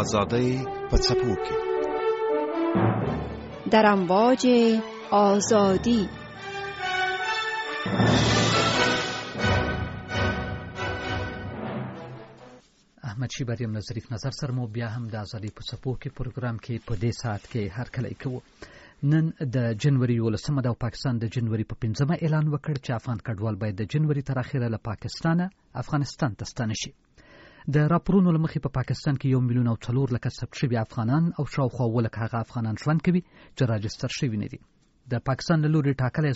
آزادی په څپو کې در امواج آزادی. احمد شیبر یم له ظریف نظر سره مو بیا هم د آزادۍ په څپو کې پروګرام کې په دې ساعت کې هرکلی کوو. نن د جنوري 11 د پاکستان د جنوري په 15 اعلان وکړ چې افغان کډوال باید د جنوري تر اخره له پاکستانه افغانستان ته ستانه شي. د راپورونو له مخې په پاکستان کې 1,400,000 ثبت شوي افغانان او شاوخوا 1,00,000 هغه افغانان ژوند کوي چې راجستر شوي نه دي. د پاکستان له لوري ټاکلې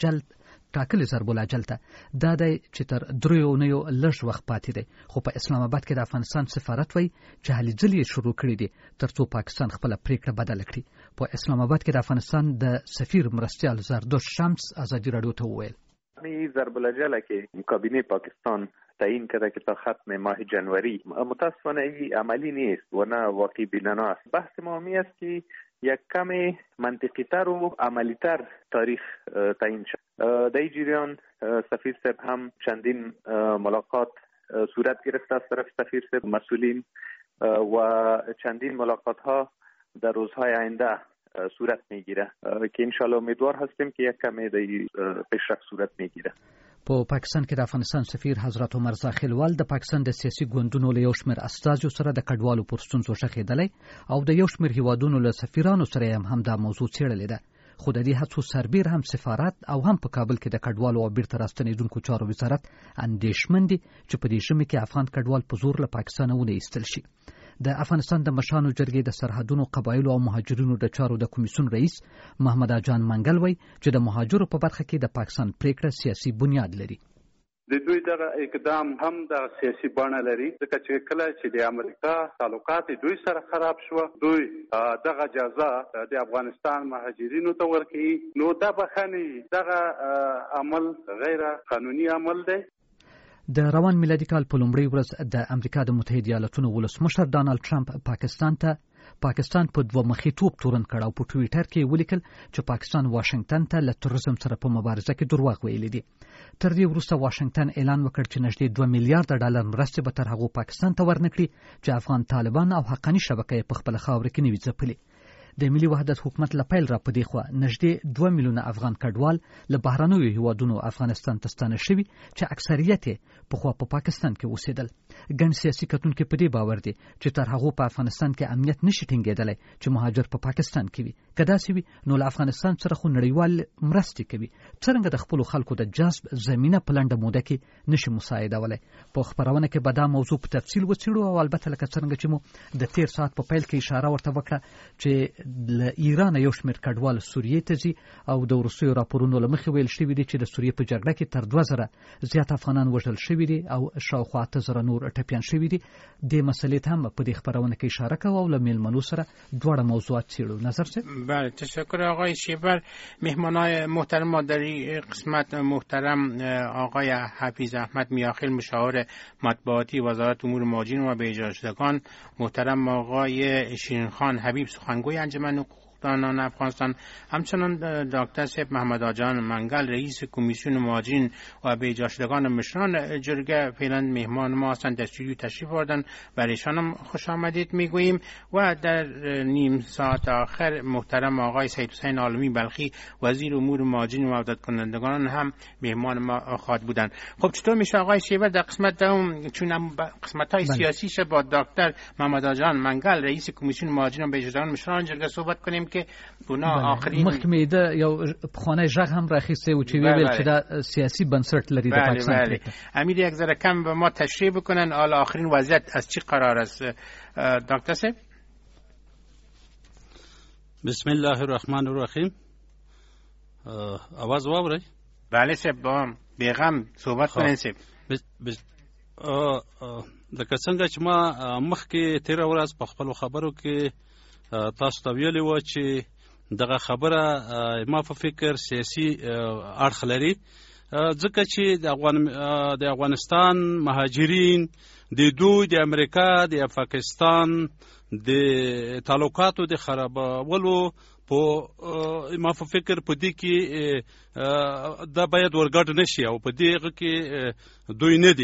ضرب الاجل ته دا دی چې تر 3 اونیو لږ وخت پاتې دی، خو په اسلام آباد کې د افغانستان سفارت وایي چې هلې ځلې شروع کړي دي ترڅو پاکستان خپله پریکړه بدله کړي. په اسلام آباد کې د افغانستان د سفیر مرستیال زردوش شمس ازادي راډیو ته وویل ضرب الاجل که کابینه پاکستان تعیین کرده که تا ختم ماه جنوری متاسفانه این عملی نیست و نه واقعی بینانه است. بحث ما همی است که یک کم منطقی تر و عملی تر تاریخ تعیین شد. در این جریان سفیر صاحب هم چندین ملاقات صورت گرفته از طرف سفیر صاحب مسئولین و چندین ملاقات ها در روزهای آینده صورت میگیره که انشالله امیدوار هستیم که یک کمی در پیشرفت صورت میگیره. په پاکستان کې د افغانستان سفیر حضرت عمر زاخیلوال د پاکستان د سیاسي ګوندونو له یو شمېر استازو سره د کډوالو پر ستونزو شخېدلی او د یو شمېر هیوادونو له سفیرانو سره هم دا موضوع څېړلې ده، خو د دې هڅو سربیر هم سفارت او هم په کابل کې د کډوالو او بیرته راستنېدونکو چارو وزارت اندېښمن دي چې په دې ژمي کې افغان کډوال په زور له پاکستانه ونه ایستل شي. د افغانستان د مشرانو جرګې د سرحدونو قبایلو او مهاجرینو د چارو د کمیسیون رئیس محمد اجان منګل وایي چې د مهاجرو په برخه کې د پاکستان پریکړه سیاسي بنیاد لري. د دوی دغه اقدام هم د سیاسي بڼه لري، ځکه چې کله چې د امریکا تعلقات دوی سره خراب شو، دوی دغه جزا د افغانستان مهاجرینو ته ورکړي، نو دا بخني دغه عمل غیر قانوني عمل دی. د روان میلادي کال په لومړۍ ورځ د امریکا د متحده ایالاتونو ولسمشر ډانلډ ټرمپ پاکستان په دوه مخي توپ تورن کړ او په ټویټر کې ولیکل چې پاکستان واشنگټن ته له تروریزم سره په مبارزه کې دروغ ویلي دي. تر دې وروسته واشنگټن اعلان وکړ چې نږدې $2 میلیارډ مرستې به تر هغو پاکستان ته ورنکړي چې افغان طالبان او حقاني شبکې په خپل خاوره کې نوي ځپلي. د ملي وحدت حکومت له پیل را پدې خوا نږدې 2 میلیونه افغان کډوال له بهرنیو هیوادونو افغانستان ته ستانه شوي چې اکثریت پخوا په پاکستان کې اوسېدل. ګڼ سیاسي کتونکي په دې باور دي چې تر هغو په افغانستان کې امنیت نشي ټینګېدلی چې مهاجر په پاکستان کې وي. که داسې وي نو له افغانستان سره خو نړیوال مرستې کوي، څرنګه د خپلو خلکو د جذب زمینه په لنډه موده کې نشي مساعدولی. په خپرونه کې به دا موضوع په تفصیل وڅېړو او البته لکه څرنګه چې مو د تیر ساعت په پیل کې اشاره ورته وکړه چې له ایران یو شمېر کډوال سوریې ته ځي او د وروستیو راپورونو له مخې ویل شوي دي چې د سوریې په جګړه کې تر 2,000 زیات افغانان وژل شوي دي او شاوخوا 8,000 نور ټپیان شوي دي. دې مسئلې ته هم په دې خپرونه کې اشاره کوو او له میلمنو سره دواړه موضوعات څېړو. نظر صاحب. بله، تشکر آقای شیبر. مهمانای محترم ما در این قسمت محترم آقای حفیظ احمد میاخیل مشاور مطبوعاتی وزارت امور مهاجرین و بازگشتگان، محترم آقای شیرین خان حبیب سخنگوی انجمن دانان افغانستان، همچنان دکتر صاحب محمد آجان منگل رئیس کمیسیون مهاجرین و بازگشتگان مشران جرگه فعلا مهمان ما هستند، در استودیو تشریف آوردن، برای ایشان خوش آمدید میگوییم. و در نیم ساعت آخر محترم آقای سید حسین عالمی بلخی وزیر امور مهاجرین و وحدت کنندگان هم مهمان ما خواهد بودند. خب چطور میشه آقای شیبر در قسمت دوم، چون قسمت های سیاسی شه با دکتر محمد آجان منگل رئیس کمیسیون مهاجرین و بازگشتگان مشران جرگه صحبت کنیم که ګناه آخرین مخکې د یو پخوانی ژغ هم راخیسته و چې ویل چې دا سیاسي بنسټ لري د پاکستان. امیر یک ذره کم به ما تشریح بکنن حالا آخرین وضعیت از چی قرار است دکتر صاحب؟ بسم الله الرحمن الرحیم. आवाज واورئ؟ بله صاحب، با بیغم صحبت کنین صاحب. لکه څنګه چې ما مخکې تیر ورځ په خپل خبرو کې تاسو ته ویلي و چې دغه خبره ما په فکر سیاسي اړخ لري، ځکه چې د افغانستان مهاجرین د دوی د امریکا د پاکستان د تعلقاتو د خرابولو په ما په فکر په دې کې دا باید ورګډ نشي او په دې کې دوی نه دي.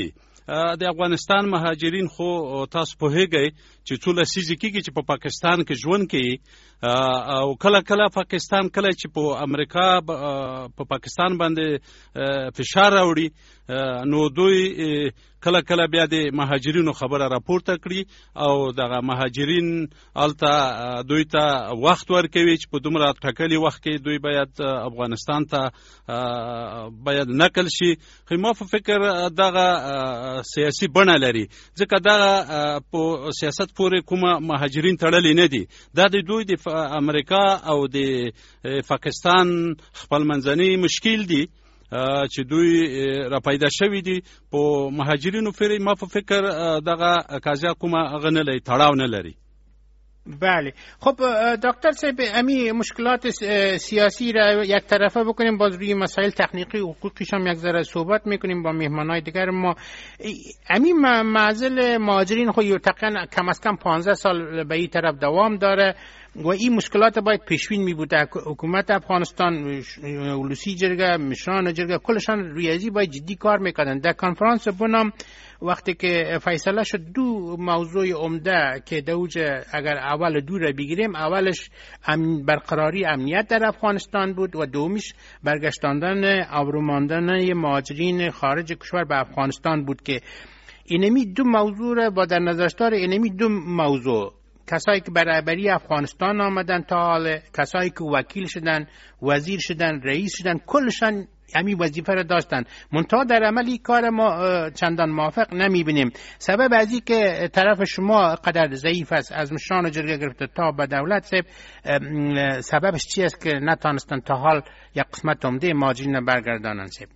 د افغانستان مهاجرین خو تاسو پوهیږئ چې څو لسیزې کېږي چې په پاکستان کې ژوند کوي او کله کله پاکستان کله چې په امریکا په پاکستان باندې فشار راوړي نو دوی کله کله بیا د مهاجرینو خبره راپورته کړي او دغه مهاجرین هلته دوی ته وخت ورکوي چې په دومره ټاکلي وخت کې دوی باید افغانستان ته باید نقل شي. خو ما په فکر دغه سیاسي بڼه لري ځکه دغه په سیاست پورې کومه مهاجرین تړلي نه دي. دا د دوی د امریکا او د پاکستان خپل منځني مشکل دي چې دوی را پیدا شوي دي په مهاجرینو پورې. ما په فکر دغه قضیه کومه هغه نه لري، تړاو نه لري. بله. خب دکتر صاحب، امی مشکلات سیاسی را یک طرفه بکنیم، باز روی مسائل تکنیکی و حقوقیش هم یک ذره صحبت میکنیم با مهمانای دیگر. ما امی معضل مهاجرین خو تقریبا کم از کم 15 سال به این طرف دوام داره و این مشکلات باید پیشبین می بوده. حکومت افغانستان، ولسی جرگه، مشران جرگه، کلشان روی ازی باید جدی کار میکنن. در کنفرانس بنام وقتی که فیصله شد دو موضوع عمده که دوج اگر اول دو را بگیریم، اولش برقراری امنیت در افغانستان بود و دومیش برگشتاندن آبروماندن مهاجرین خارج کشور به افغانستان بود که اینمی دو موضوع را با در نظر داره. اینمی دو موضوع کسایی که برابری افغانستان آمدن تا حال، کسایی که وکیل شدن، وزیر شدن، رئیس شدن، کلشان همین وظیفه را داشتن. منتها در عملی کار ما چندان موافق نمیبینیم. سبب از این که طرف شما قدر ضعیف است، از مشران جرگه گرفته تا به دولت صاحب، سببش چی است که نتانستن تا حال یک قسمت عمده مهاجرین برگردانن صاحب؟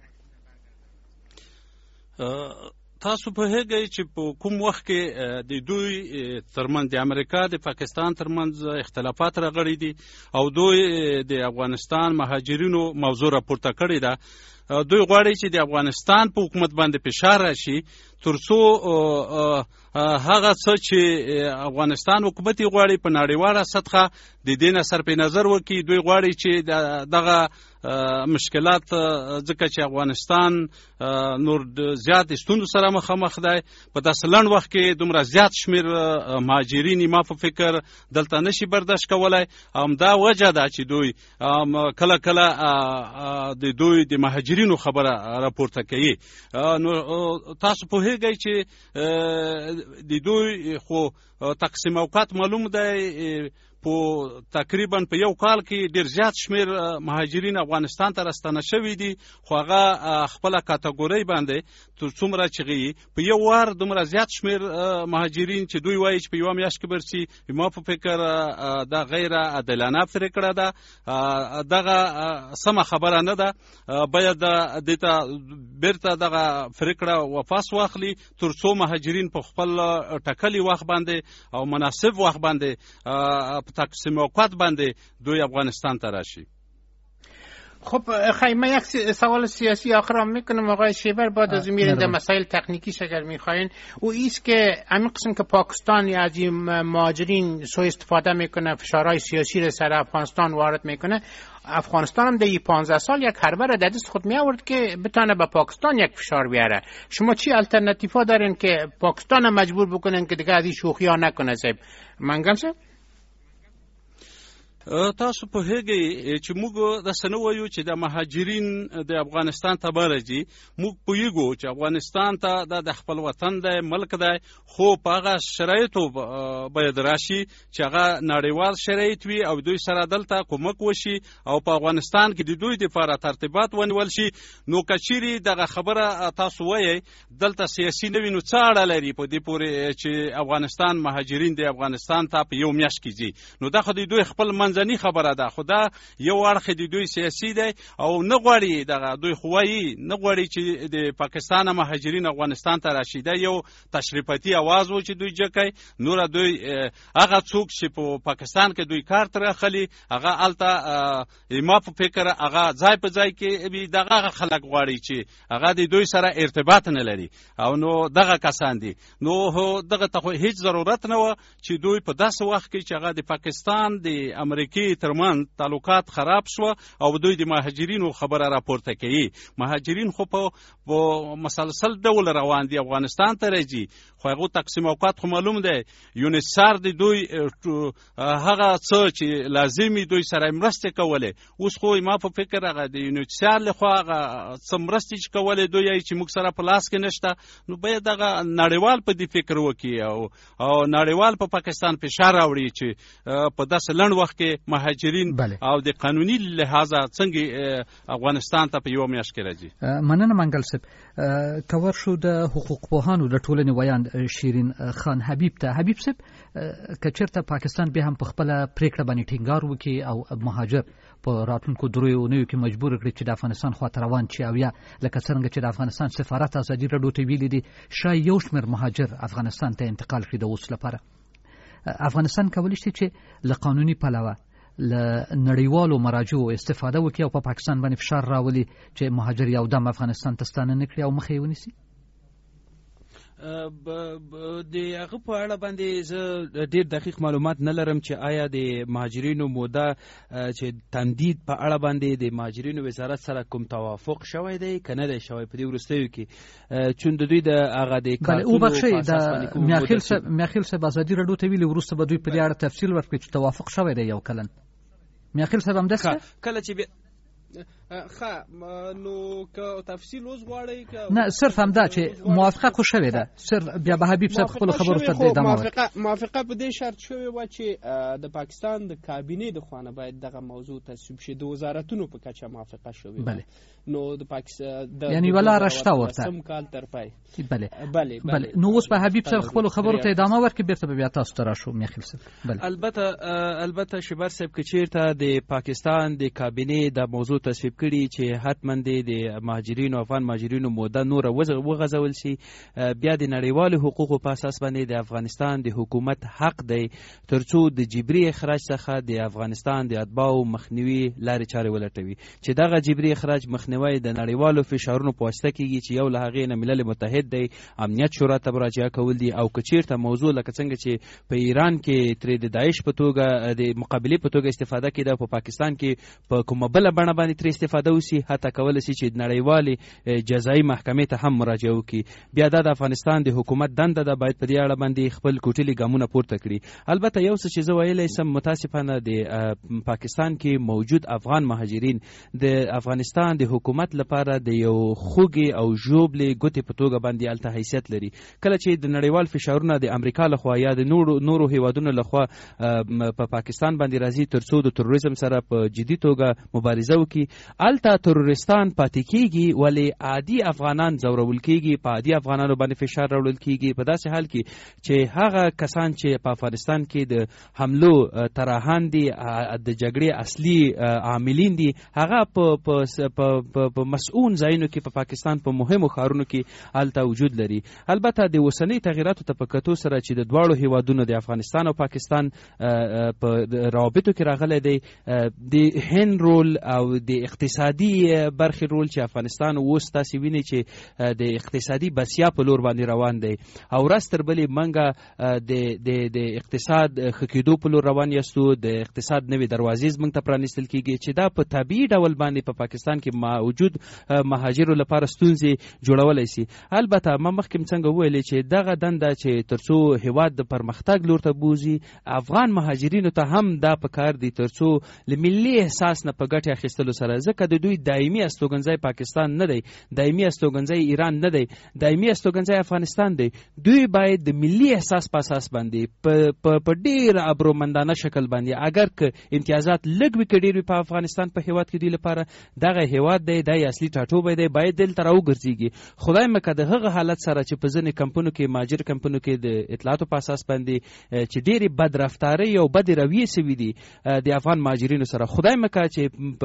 تاسو په هغه چې په کوم وخت کې د دوی ترمنځ د امریکا د پاکستان ترمنځ اختلافات راغلي دي او دوی د افغانستان مهاجرینو موضوع راپورته کړې ده. دوی غواړي چې د افغانستان په حکومت باندې فشار راشي ترڅو هغه څه چې افغانستان حکومت غواړي په نړیواله سطحه د دې نه صرف نظر وکړي. دوی غواړي چې دغه مشکلات ځکه چې افغانستان نور زیات ستونزو سره مخامخ دی، په داسې لنډ وخت کې دومره زیات شمیر مهاجرین ما په فکر دلته نشي برداشت کولی. همدا وجه ده چې دوی کله کله د دوی د مهاجرینو خبره راپورته کوي. نو تاسو پوهیږئ چې د دوی خو تقسیم اوقات معلوم دی، په تقریبا په یو کال کې ډیر زیات شمیر مهاجرین افغانستان ته راستنه شوي دي، خو هغه خپل کاتګوري باندې تر څومره چې په یو وار دومره زیات شمیر مهاجرین چې دوی وایي چې په یو میاشت کې برسي، ما په فکر دا غیر عادلانه پریکړه ده. دغه سمه خبره نه ده. باید دته بیرته دغه پریکړه واپس واخلي تر څو مهاجرین په خپل ټاکلي وخت باندې او مناسب وخت باندې تقسیم اوقات باندې دوی افغانستان ته راشي. خب خیلی یک سوال سیاسی آخر هم میکنم آقای شیبر، بعد از میرین در مسائل تکنیکیش اگر میخواین، و ایست که همین قسم که پاکستان از این مهاجرین سوء استفاده میکنه، فشارهای سیاسی رو سر افغانستان وارد میکنه، افغانستان هم در 15 سال یک حربه را در دست خود می آورد که بتانه به پاکستان یک فشار بیاره. شما چی الټرناتیوا دارین که پاکستان هم مجبور بکنن که دیگه از این شوخی ها نکنه صاحب؟ منګل صاحب تاسو په هغه چې موږ د سنو وایو چې د مهاجرین د افغانستان ته راځي، موږ پوهیږو چې افغانستان ته د خپل وطن د ملک دی، خو په هغه شرایطو باید راشي چې هغه نړیوال شرایط وي او دوی سره دلته کومک وشي او په افغانستان کې د دوی لپاره ترتیبات ونیول شي. نو کچيري دغه خبره تاسو وایي دلته سیاسي نه وینو څه اړه لري په دې پورې چې افغانستان مهاجرین د افغانستان ته په یو میاشت کې ځي. نو دا خو دوی خپل منځني خبره ده، خو دا یو اړخ د دوی سیاسي دی او نه غواړي دغه دوی خوایي نه غواړي چې د پاکستان مهاجرین افغانستان ته راشي. دا یو تشریفاتي आवाज و چې دوی جکای. نور دوی هغه څوک چې په پاکستان کې دوی کار تر خلی هغه الته ما په فکر هغه ځای په ځای کې به دغه خلک غواړي چې هغه د دوی سره ارتباط نه لري او نو دغه کسان دي. نو دغه ته هیڅ ضرورت نه و چې دوی په داسې وخت کې چې هغه د پاکستان د امریکا امریکې ترمنځ تعلقات خراب شو او دوی د مهاجرینو خبره راپورته کوي. مهاجرین خو په مسلسل ډول روان دي، افغانستان ته راځي، خو هغه تقسیم اوقات خو معلوم دی. یونیسار د دوی هغه څه چې لازمي دوی سره مرسته کولې. اوس خو ما په فکر هغه د یونیسار لخوا هغه څه مرستې چې کولې دوی یې چې موږ سره په لاس کې نشته، نو باید هغه نړیوال په دې فکر وکړي او نړیوال په پاکستان فشار راوړي چې په داسې لنډ وخت کې مهاجرین او د قانوني لحاظه څنګه افغانستان ته په یوه میاشت کې راځي. مننه منګل صاحب. کور شو د حقوق پوهانو د ټولنې ویاند شیرین خان حبیب ته. حبیب صاحب، که چېرته پاکستان بیا هم په خپله پرېکړه باندې ټینګار وکړي او مهاجر په راتلونکو دریو اونیو کې مجبور کړي چې د افغانستان خواته روان شي، او یا لکه څرنګه چې د افغانستان سفارت ازادي راډیو ته ویلي دي شاید یو شمېر مهاجر افغانستان ته انتقال کړي د اوس لپاره، افغانستان کولی شي چې له قانوني پلوه له نړیوالو مراجعو استفاده وکړي او په پاکستان باندې فشار راولي چې مهاجر یو دم افغانستان ته ستانه نه کړي او مخه یې ونیسي؟ د هغه په اړه باندې زه ډیر دقیق معلومات نه لرم چې آیا د مهاجرینو موده چې تمدید په اړه باندې د مهاجرینو وزارت سره کوم توافق شوی دی که نه دی شوی په دې وروستیو کې، چون د دوی د هغه د کارتونو په اساس باندې میاخیل صاحب ازادي راډیو ته ویلي وروسته به دوی په دې اړه تفصیل ورکړي چې توافق شوی دی یو کلن. میاخیل صاحب همداسې کله چې نو که تفصیل اوس غواړئ نه صرف همدا چې موافقه خو شوې ده، صرف بیا به حبیب صاحب خپل خبرو ته ادامه ورکړي. موافقه په دې شرط شوې وه چې د پاکستان د کابینې د خوا نه باید دغه موضوع تصویب شي، د وزارتونو په کچه موافقه شوې وه. نو د پاکستان یعنی ولا رشته ورته سم کال تر پای. بله نو اوس به حبیب صاحب خپل خبرو ته ادامه ورکړي، بیرته به بیا تاسو ته راشو میاخیل صاحب. البته شبر صاحب که چیرته د پاکستان د کابینې د موضوع تصویب کړي چې حتما د مهاجرینو افغان مهاجرینو موده نور وغځول شي، بیا د نړیوالو حقوقو په اساس باندې د افغانستان د حکومت حق دی ترڅو د جبري اخراج څخه د افغانستان د اتباعو مخنیوي لارې چارې ولټوي، چې دغه جبري اخراج مخنیوی د نړیوالو فشارونو په واسطه کیږي چې یو له هغې نه ملل متحد دی، امنیت شورا ته مراجعه کول دي، او که چیرته موضوع لکه څنګه چې په ایران کې ترې د داعش په توګه د مقابلې په توګه استفاده کېده، په پاکستان کې په کومه بله بڼه باندې ترې استفاده وشي، حتی کولی شي چې نړیوالې جزایي محکمې ته هم مراجعه وکړي. بیا دا د افغانستان د حکومت دنده ده باید په دې اړه باندې خپل کوټلي ګامونه پورته کړي. البته یو څه چې زه ویلی سم، متاسفانه د پاکستان کې موجود افغان مهاجرین د افغانستان د حکومت لپاره د یو خوږې او ژوبلې ګوتې په توګه باندې هلته حیثیت لري. کله چې د نړیوال فشارونه د امریکا لخوا یا د نورو هیوادونو لخوا په پاکستان باندې راځي ترڅو د تروریزم سره په جدي توګه مبارزه وکړي، هلته تروریستان پاتې کیږي، ولې عادي افغانان ځورول کیږي، په عادي افغانانو باندې فشار راوړل کیږي، په داسې حال کې چې هغه کسان چې په افغانستان کې د حملو طراحان دي، د جګړې اصلي عاملین دي، هغه په مسؤون ځایونو کې په پاکستان په مهمو ښارونو کې هلته وجود لري. البته د اوسنۍ تغیراتو ته په کتو سره چې د دواړو هیوادونو د افغانستان او پاکستان په روابطو کې راغلی دی، د هند رول او د اقتصادي برخې رول چې افغانستان اوس تاسې وینئ چې د اقتصادي بسیا په لور باندې روان دی، او ورځ تر بلې موږ د اقتصاد ښه کېدو په لور روان یاستو، د اقتصاد نوې دروازې زموږ ته پرانیستل کېږي چې دا په طبیعي ډول باندې په پاکستان کې موجود مهاجرو لپاره ستونزې جوړولی شي. البته ما مخکې څنګه وویلې چې دغه دنده چې ترڅو هیواد د پرمختګ لور ته بوځي، افغان مهاجرینو ته هم دا پکار دي ترڅو له ملي احساس نه په ګټې اخیستلو سره، ځکه د دوی دایمي استوګنځی پاکستان نه دی، دایمي استوګنځی ایران نه دی، دایمي استوګنځی افغانستان دی، دوی باید د ملي احساس په اساس باندې په ډیر ابرومندانه شکل باندې اگر که امتیازات لږ وي که ډیر وي په افغانستان په هیواد کې دوی لپاره دغه هیواد دی، دا اصلي ټاټوبی دی، باید دلته راوګرځېږي. خدای مکه د هغه حالت سره چې په ځینې کمپونو کې مهاجر کمپونو کې د اطلاعاتو په اساس باندې چې ډېرې بد رفتارۍ او بدې رویې سوي دي د افغان مهاجرینو سره، خدای مکه چې په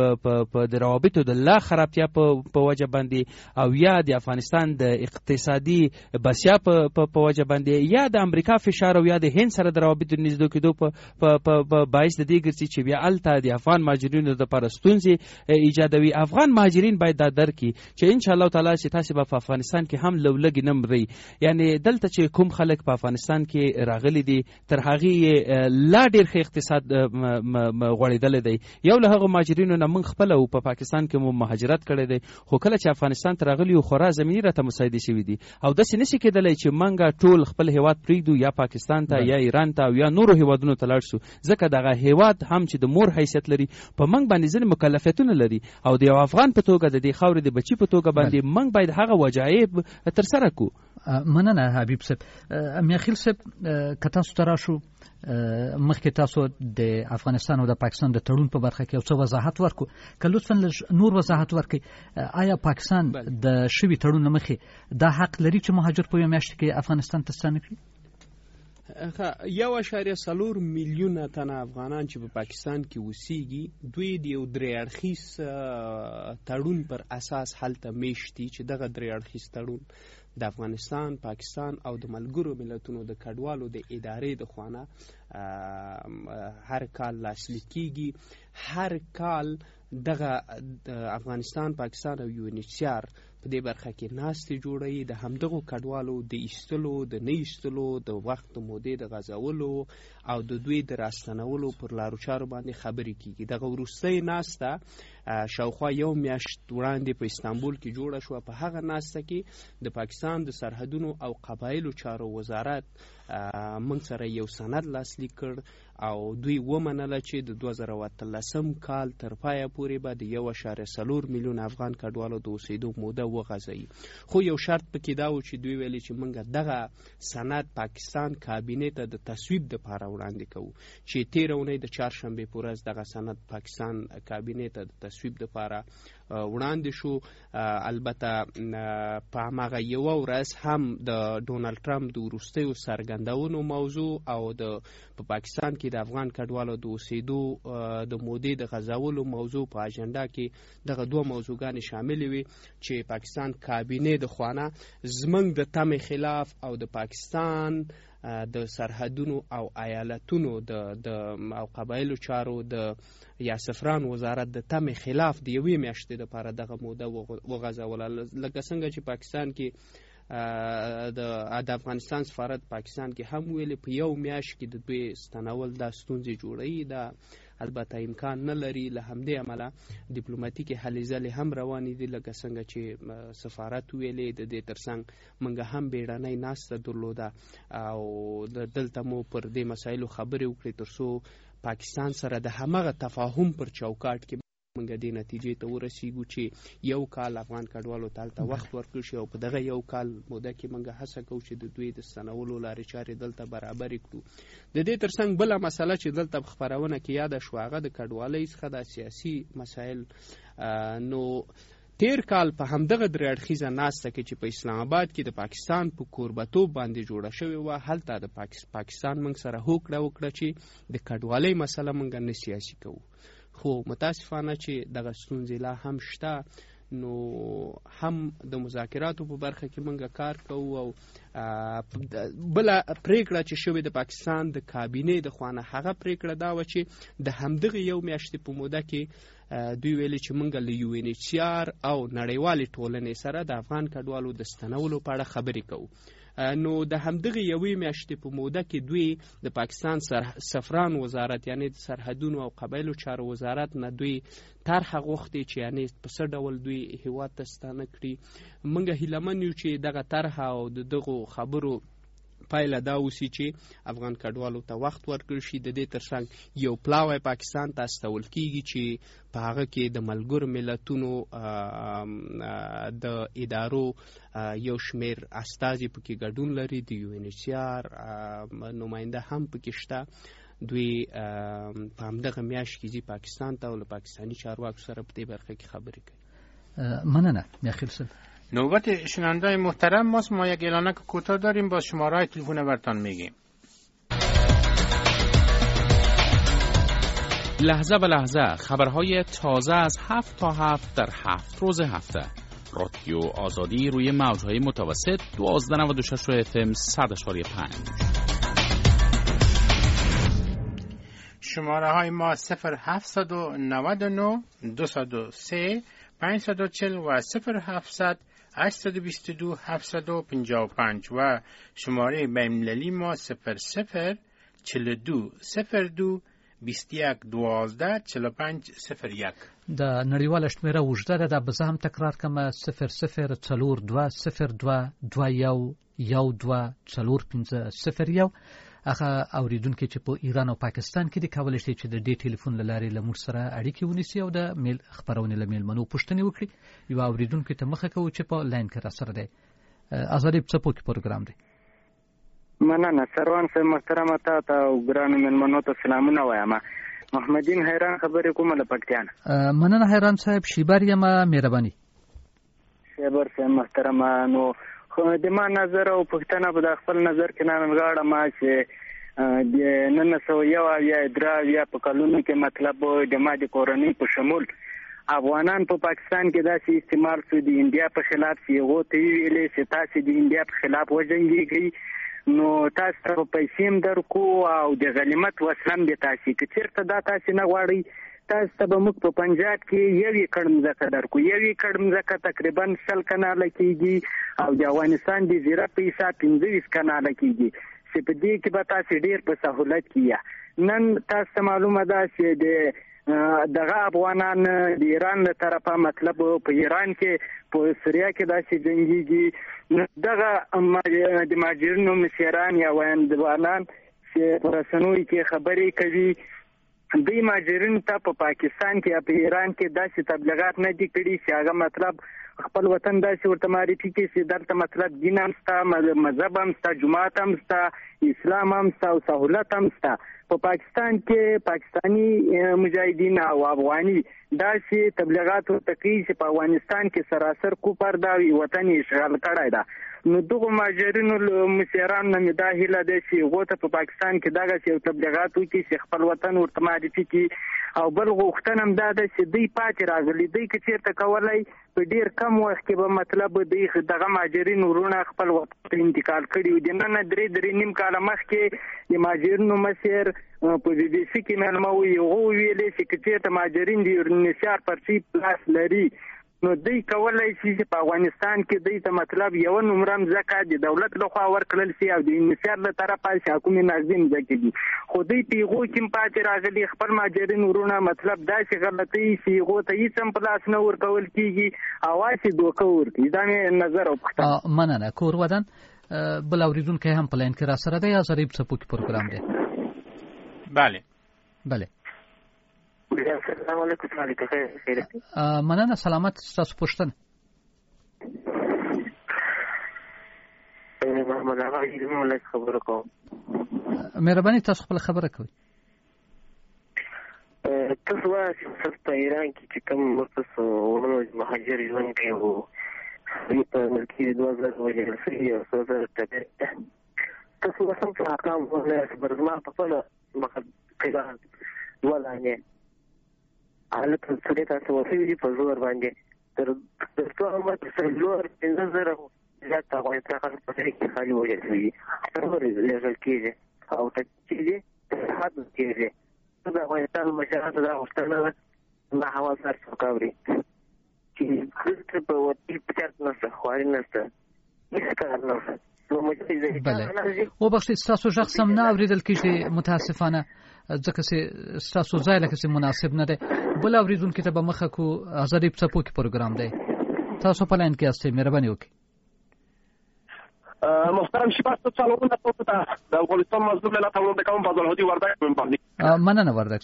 په د روابطو د لا خرابتیا په وجه باندې او یا د افغانستان د اقتصادي بسیا په وجه باندې یا د امریکا فشار او یا د هند سره د روابطو نږدې کېدو په باعث د دې ګرځي چې بیا الته د افغان مهاجرینو لپاره ستونزې ایجادوي. افغان مهاجرین باید دا درک کړي چې ان شاء الله تعالی چې تاسو به په افغانستان کې هم لولګي نه مرئ، یعنی دلته چې کوم خلک په افغانستان کې راغلي دي تر هغه لا ډیر ښه اقتصاد غوړېدل دی. یو له هغه مهاجرینو نه موږ خپل او په پاکستان کې مو مهاجرت کړی دی، خو کله چې افغانستان ته راغلي خورا زمینی راته مساعده شوي دي او داسې نشي کېدلی چې موږ ټول خپل هیواد پرېږدو یا پاکستان ته یا ایران ته او یا نورو هیوادونو ته لاړ شو، ځکه دغه هیواد هم چې د مور حیثیت لري په موږ باندې ځینې مکلفیتونه لري او د یو افغان په توګه د دې خاورې د بچي په توګه باندې موږ باید هغه وجایب ترسره کړو. مننه حبیب صاحب. میاخیل صاحب که تاسو ته راشو، مخکې تاسو د افغانستان او د پاکستان د تړون په برخه کې یو څه وضاحت ورکو، که لطفا نور وضاحت ورکړئ. آیا پاکستان د شوي تړون مخې دا حق لري چې مهاجر په یو میاشت کې افغانستان ته ستانه کړي؟ 1.4 میلیونه تنه افغانان چې په پاکستان کې اوسېږي دوی د یو درې اړخیز تړون پر اساس هلته میشتي چې دغه درې اړخیز تړون د افغانستان، پاکستان او د ملګرو ملتونو د کډوالو د ادارې د خوانه هر کال لاسلیک کیږي. هر کال دغه افغانستان، پاکستان او UNHCR په دې برخه کې ناستې جوړوي د همدغو کډوالو د ایستلو، د نه ایستلو، د وخت مودې د غځولو او د دوی د راستنولو پر لارو چارو باندې خبرې کیږي. دغه وروستۍ ناسته شاوخوا یو میاشت وړاندې په استانبول کې جوړه شوه. په هغه ناسته کې د پاکستان د سرحدونو او قبایلو چارو وزارت موږ سره یو سند لاسلیک کړ او دوی ومنله چې د 2013 کال تر پایه پورې به د 1.4 میلیون افغان کډوالو د اوسېدو موده وغځوي. خو یو شرط پکې دا و چې دوی ویلي چې موږ دغه سند پاکستان کابینې ته د تصویب دپاره وړاندې کوو، چې تېره اونۍ د چهارشنبې په ورځ دغه سند پاکستان کابینې ته د تصویب دپاره وړاندې شو. البته په هماغه یوه ورځ هم د ډونالډ ټرمپ د وروستیو څرګندونو موضوع او په پاکستان کې د افغان کډوالو د اوسېدو د مودې د غځولو موضوع په اجنډا کې دغه دوه موضوعګانې شاملې وي چې پاکستان کابینې د خوانه زموږ د تمې خلاف او د پاکستان د سرحدونو او ایالتونو د او قبایلو چارو د یا سفران وزارت د تمې خلاف د یوې میاشتې لپاره دغه موده وغځوله. لکه څنګه چې پاکستان کې د افغانستان سفارت پاکستان کې هم ویلي په یو میاشت کې د دوی ستنول دا ستونزې جوړوي. دا البته امکان نه لري، له همدې امله ډیپلوماټیکې هلې ځلې هم روانې دي. لکه څنګه چې سفارت ویلې د دې ترڅنګ موږ هم بیړنۍ ناسته درلوده او دلته مو پر دې مسایلو خبرې وکړې تر څو پاکستان سره د همغه تفاهم پر چوکاټ کې موږ دې نتیجې ته ورسیږو چې یو کال افغان کډوالو ته هلته وخت ورکړل شي او په دغه یو کال موده کې موږ هڅه کوو چې د دوی د ستنولو لارې چارې دلته برابرې کړو. د دې ترڅنګ بله مسله چې دلته په خپرونه کې یاده شوه هغه د کډوالۍ څخه د سیاسي مسایل. نو تیر کال په همدغه درې اړخیزه ناسته کې چې په اسلام آباد کې د پاکستان په کوربتوب باندې جوړه شوې وه، هلته د پاکستان موږ سره هوکړه وکړه چې د کډوالۍ مسله موږ نه سیاسي کوو. خو متاسفانه چې دغه ستونزې لا هم شته. نو هم د مذاکراتو په برخه کې موږ کار کوو او بله پریکړه چې شوې د پاکستان د کابینې د خوانه هغه پریکړه دا وه چې د همدغه یو میاشتې په موده کې دوی ویلي چې موږ له UNHCR او نړیوالې ټولنې سره د افغان کډوالو د ستنولو په اړه خبرې کوو. نو د همدغه یوې میاشتې په موده کې دوی د پاکستان سفران وزارت یعنی د سرحدونو او قبایلو چارو وزارت نه دوی طرحه غوښتې چې یعنی په څه ډول دوی هیواد ته ستانه کړي. موږ هیلهمن یو چې دغه طرحه او د دغو خبرو پایله دا اوسي چې افغان کډوالو ته وخت ورکړل شي. د دې ترڅنګ یو پلاوی پاکستان ته استول کیږي چې په هغه کې د ملګرو ملتونو د ادارو یو شمیر استازي پکې ګډون لري، د UNHCR نماینده هم پکې شته. دوی په همدغه میاشت کې ځي پاکستان ته او له پاکستانی چارواکو سره په دې برخه کې خبرې کوي. مننه میاخیل صاحب. نوبت شنونده‌های محترم ماست. ما یک اعلانک کوتاه داریم، با شماره‌های تلفن برتان میگیم. لحظه به لحظه خبرهای تازه از 7 تا 7 در 7 روز هفته. رادیو آزادی روی موجهای متوسط 1296 FM 100.5. شماره های ما 0799 203 540 و 0700 822 755 و شماره بین‌المللی ما 00 42 02 21 12 45 01. د نړیواله شمیره اوږده ده، دا به زه هم تکرار کړم: 004221124501. هغه اوریدونکي چې په ایران او پاکستان کې دي کولی شي چې د دې ټلیفون له لارې له موږ سره اړیکې ونیسي او د میل خپرونې له میلمنو پوښتنې وکړي. یو اوریدونکي ته مخه کوو چې په لاین کې راسره دی. ازادي څپوکي پروګرام دی. مننه سروان صاحب، محترمه تا او ګرانو میلمنو ته سلامونه وایم. محمدین حیران خبرې کومه له پکتیان. مننه حیران صاحب، شیبر یم، مهرباني. شیبر صاحب محترمه، نو خو د ما نظر او پښتنه په خپل نظر کې نن غاړه ما چې د 1901 په کلونو کې مطلب د ما د کورنۍ په شمول افغانان په پاکستان کې داسې استعمال شو د انډیا په خلاف چې هغه ته ویلې چې تاسو د انډیا په خلاف وجنګیږئ، نو تاسو ته پیسې هم درکو او د غنیمت وسلم د تاسو کې چیرته دا تاسو نه غواړئ. تاسو ته به موږ په پنجاب کې 1 کړم ځکه درکو 1 کړم ځکه تقریبا 100 کناله کېږي او د افغانستان د زیره په حساب 15 کناله کېږي چې په دې کې به تاسو ډیر په سہولت کیه. نن تاسو معلومه ده چې دغه افغانان د ایران له طرفه مطلب په ایران کې په سوریه کې داسې جنگيږي. دغه د ماجرینو مسیران یا ویندوانان چې په رسنوي کې خبرې کوي، دوی ماجرین ته په پاکستان کې یا په ایران کې داسې تبلیغات نه دي کړي چې هغه مطلب خپل وطن داسې ورته معرفي کړي چې دلته مطلب دین هم شته، مذهب هم شته، جماعت هم شته، اسلام هم شته او سهولت هم شته. په پاکستان کې پاکستانی مجاهدین او افغاني داسې تبلیغات ورته کوي چې په افغانستان کې سراسر کوپر دا وطن اشغال کړی ده. نو دغه ماجرینو مسیران نه دا هیله ده چې هغه ته په پاکستان کې دغه یو تبلیغات وکړي چې خپل وطن ورته معرفي کړي. او بل غوښتنه هم دا ده چې دوی پاتې راغلي، دوی که چېرته کولی په ډېر کم وخت کې به مطلب دوی دغه ماجرین ورونه خپل وطن ته انتقال کړي وي. د نن 3 کاله مخکې د ماجرینو مسیر په بي بي سي کې معلومه وي، هغه ویلې چې که چېرته ماجرین د یورنیسار پرچې پلاس لري نو دوی کولی شي چې په افغانستان کې دوی ته مطلب یو نمره مځکه د دولت لخوا ورکړل شي او د یورنیسار له طرفه چې حکومي ناظم ځکه دي. خو دوی په هغو کې پاتې راغلي خپل ماجرین ورونه مطلب داسې غلطۍ چې هغو ته هېڅ هم پلاس نه ورکول کېږي او هسې دوکه ورکوي. دا مې نظر او پوښتنه. مننه. کور ودان بل اورېدونکی هم په لاین کې راسره دی. ازادي څپوکي پروګرام دی. بله بله. السلام علیکم. مننه. سلامت. تاسو پوښتنه. محمد آغا هیله خبره کوم. مهرباني تاسو خپل خبره کوئ. تاسو وایئ چې په ایران کې چې کوم تاسو ورونو مهاجر ژوند کوي او په ملکي 2000 وجه سړي او څه ته تاسو وسم په احکام ولې برزما په خپل مخه کېږي ولا نه حالت څه تاسو وسوي په زور باندې تر څو عمر څلور 15000 زیات هغه څه په دې کې خالي وجه شي ضروري لږ کېږي او ته چې حد کېږي دا افغانستان مشرانو دا غوښتنه نه هوا سر څوکاوري چې په وتی پچات نشته خواري نشته هیڅ کار نشته. و بخشید ستاسو شخص هم نه اوریدل کېږي متاسفانه ځکه چې ستاسو ځای لکه چې مناسب نه دی. بل اوریدونکي ته به مخه کو. ازادي څپوکي پروګرام دی. تاسو په لاین کې یاستئ، مهرباني وکړئ. محترم شیبر صاحب سلامونه تاسو ته. د افغانستان مظلوم ملت وړاندې کوم فضل هدي وردګ باندې. مننه وردګ.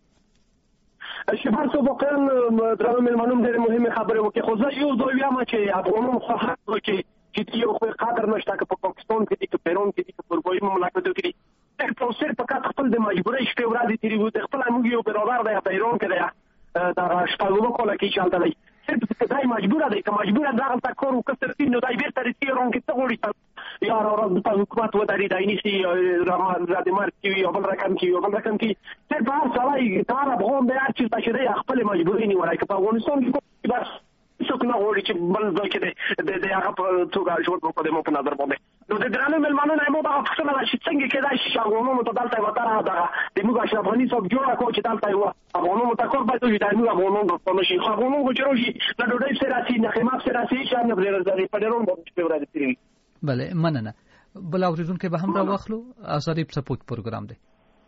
شیبر صاحب واقعا درنو مېلمنو ډېرې مهمې خبرې وکړې، خو زه یو ځای وایم چې افغانان خو حق وکړي چې یو خو قدر نشته که په پاکستان کې دي که په ایران کې دي که په اروپایي مملکتو کې دي. په صرف فقط خپل د مجبورۍ شپې ورځې تېرې وو. خپله موږ یو برادر دی په ایران کې دی دغه 14 کاله کې چې هلته دی. صرف دای مجبور دی که مجبور دغه تکور وکړي نو دای بیرته رسیدون کې څه غوړي یا په حکومت ودرې دای نشي د مرګ کې یو بل رقم کې تر په هر سړی کار افغان دی چې تشریح خپل مجبوري نه ورای که په افغانستان کې بس څوک نه غوړي چې بل ځای کې د هغه په توګه ژوند وکړي مو په نظر باندې نو د درانه ملمانو نه مو دا څنګه چې څنګه کېدای شي افغانانو ته دلته وتره دا د موږ اشرف غني صاحب جوړه کو چې دلته یو افغانانو ته کور باید وي دا موږ افغانانو په نشي افغانانو چې روشي د ډوډۍ سره سي نه خماب سره سي چې نه بلرزري په ډیرون باندې په ورځ تیری بله مننه بل اوریدونکو به هم را واخلو ازادي سپورت پروګرام دی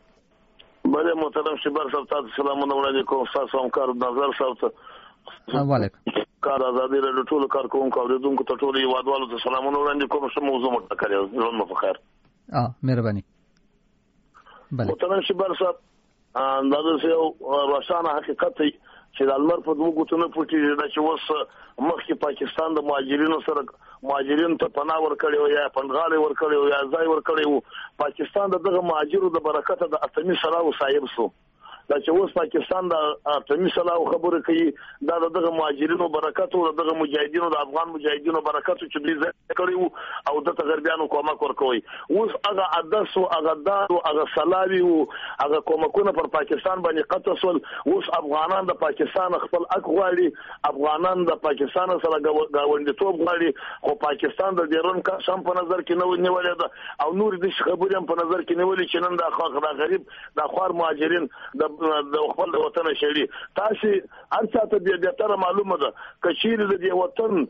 بله محترم شبر صاحب تاسو سلامونه وړاندې کوم تاسو هم کار نظر صاحب وعلیکم کار ازادي له ټولو کارکونکو اوریدونکو ته ټولو یوادوالو ته سلامونه وړاندې کوم څه موضوع متکړه ژوند مو په خیر مهرباني بله محترم شبر صاحب دا یو روښانه حقیقت دی چې د المر په دوه ګوتونو پټي دا چې وس مخکې پاکستان د مهاجرینو سره مهاجرین ته پناه ورکړي یا پنغالي ورکړي یا ځای ورکړي پاکستان دغه مهاجرو د برکت د اتمی سلاو صاحب سو دا چې اوس پاکستان د اتمی سلاو خبره کوي دا دغه مهاجرینو برکت او دغه مجاهدینو د افغان مجاهدینو برکت چې دوی کړیو او د غربیانو کومک ورکوي اوس هغه عدس او هغه دار او هغه سلاوي او هغه کومکونه پر پاکستان باندې قطسول اوس افغانان د پاکستان خپل حق غواړي افغانان د پاکستان سره گاونډیتوب غواړي خو پاکستان د ډیرون کا شم په نظر کې نه نیولې ده او نور د خبرې په نظر کې نیولې چې نن د غریب د خوار مهاجرین د خپل وطن شهري تاسو ارڅاته بیا تر معلومه ده کچیر د دې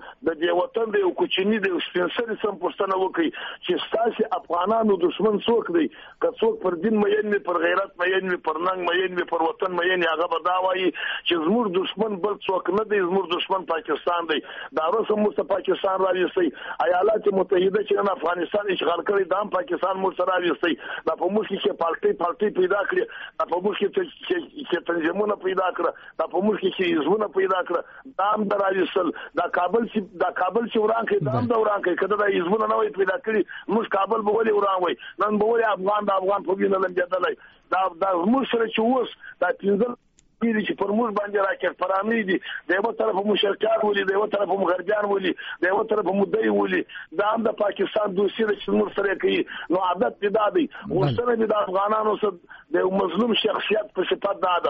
وطن د کوچنی د سپنسر سم پښتنه وکي چې تاسو افغانانو دشمن څوک دی که څوک پر دین مېن می پر غیرت مېن می پر ننګ مېن می پر وطن مېن هغه به دا وایي چې زموږ دشمن بل څوک نه دی زموږ دشمن پاکستان دی دا روسه مو پاکستان راويسي ایالات متحده چې افغانستان اشغال کړی دا پاکستان مو سره راويسي دا په موږ کې پارټي پیدا کړی دا په موږ کې چې تنظیمونه پیدا کړ دا په موږ کې حزبونه پیدا کړ دا هم دراويسل دا کابل چې وران کې دا هم دوران کې کله دا حزبونه نه وي پیدا کړی موږ کابل به ولې وران وي نن به ولې افغان په وینه لمجدلای دا موږ سره چې اوس دا پینځل چې پر موږ باندې راکټ پرامي دي د یو طرف مشرکان ولي د یو طرف غربیان ولي د یو طرف مدعي ولي دا هم د پاکستان دوسیه چې موږ سره کوي نو عادت پیدا دي ورسره د افغانانو سره د مظلوم شخصیت په صفت ده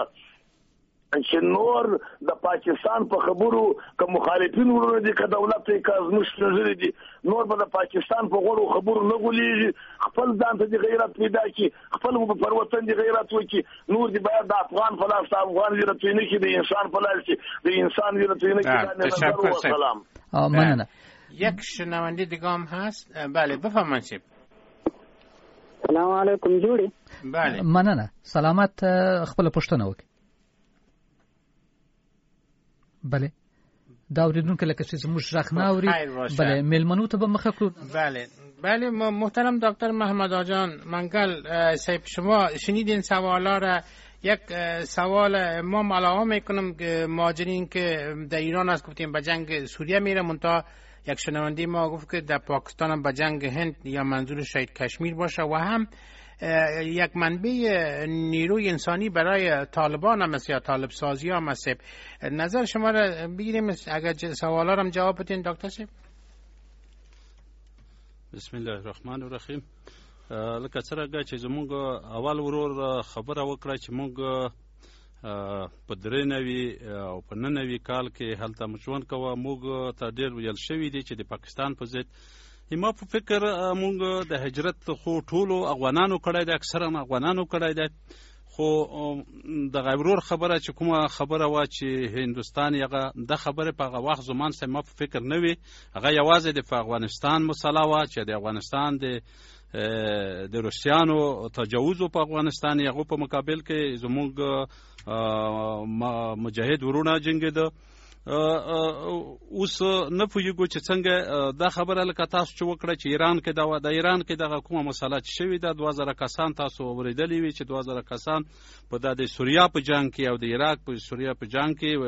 چې نور د پاکستان په خبرو که مخالفین ورونه دي که دولت یې که زموږ ستونزې دي نور به د پاکستان په غوړو خبرو نه غولېږي خپل ځان ته د غیرت پیدا کړي خپل پر وطن د غیرت وکړي نور دي باید د افغان په لاس د افغان غیرت وي نه کړي د انسان په لاس کې د انسان غیرت وي نه کړي سلام ممنونم یک شنونده دیگه هم هست بله بفرمایید سلام علیکم جوړي بله مننه سلامت خپل پښتنه وکړي بله دا اوریدونکو لکه چې زموږ ژغ نه اوري بله میلمنو ته به مخه کړو بله محترم دکتر محمد آجان منگل صاحب شما شنیدین سوالا را یک سوال ما ملاحظه میکنم که مهاجرین که در ایران هست گفتیم به جنگ سوریه میره منتها یک شنونده ما گفت که در پاکستان هم به جنگ هند یا منظور شاید کشمیر باشه و هم یک منبع نیروی انسانی برای طالبان هم است یا طالب سازی هم است نظر شما را بگیریم اگر سوالا را هم جواب بدین دکتر صاحب بسم الله الرحمن الرحیم لکه څنګه چې زموږ اول ورور خبره وکړه چې موږ په 93 او په 99 کال کې هلته ژوند کوو موږ ته ډېر ویل شوي دي چې د پاکستان په ضد ما په فکر موږ د هجرت خو ټولو افغانانو کړی دی اکثرا افغانانو کړی دی خو د غیرور خبره چې کومه خبره وا چې هندوستان یغه د خبره په هغه وخت زمان سم ما په فکر نه وي هغه یوازې د افغانستان مسله وا چې د افغانستان د روسیانو تجاوز په افغانستان یغه په مقابل کې زموږ مجاهد ورونه جنگیده اوس نه پوهیږو چې څنګه دا خبره لکه تاسو چې وکړه چې ایران کې د ایران کې دغه کومه مسله چې شوې ده 2000 کسان تاسو اوریدلې وي چې 2000 کسان په د سوریا په جنگ کې او د عراق په سوریا په جنگ کې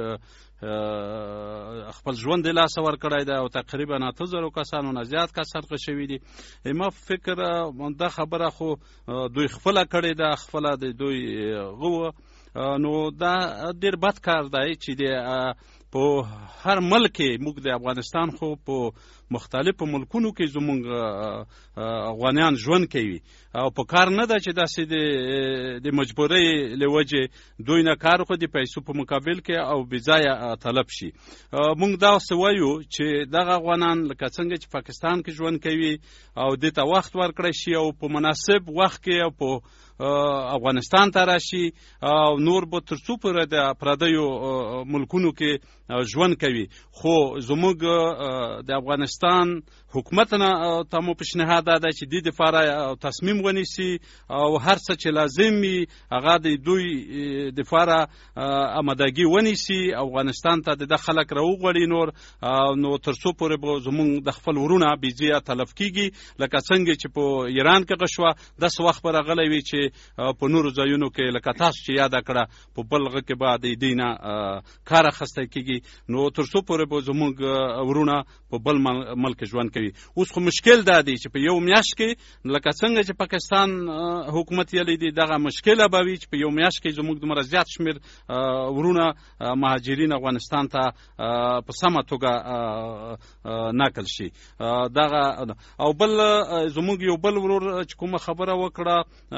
خپل ژوند د لاس ور کړی دی او تقریبا 8000 کسانو نه زیات کسان شوي دي ما فکر دا خبره خو دوی خپل کړی ده خپل د دوی غو نو دا ډیر بد کار دی چې د په هر ملک کې موږ د افغانستان خو په مختلفو ملکونو کې زموږ افغانیان ژوند کوي او په کار نه ده چې داسې د مجبورۍ له وجې دوی نه کار وکړي د پیسو په مقابل کې او بېځایه طلب شي. موږ داسې وایو چې دغه افغانان لکه څنګه چې پاکستان کې ژوند کوي او دې ته وخت ورکړی شي او په مناسب وخت کې او په افغانستان ته راشي او نور به تر څو پورې د پردیو ملکونو کې ژوند کوي. خو زموږ د افغانستان حکومت نه ته مو پیشنهاد ده چې دې دپاره تصمیم ونیسي او هر څه چې لازم وي هغه د دوی دپاره آمادګي ونیسي افغانستان ته د خلک راوغواړي نور نو تر څو پورې به زموږ د خپل ورونه بېځایه تلف کېږي لکه څنګه چې په ایران کې غشوه داسې وخت به راغلی وي چې په نورو ځایونو کې لکه تاسو چې یاده کړه په بل غږ کې به د دې نه کار اخیستی کېږي نو تر څو پورې به زموږ ورونه په بل ملک ژوند کوي. اوس خو مشکل دا دی چې په یو میاشت کې لکه څنګه چې پاکستان حکومت یلی دی دغه مشکله به وي چې په یو میاشت کې زموږ دومره زیات شمېر ورونه مهاجرین افغانستان ته په سمه توګه نقل شي. دغه او بل زموږ یو بل ورور چې کومه خبره وکړه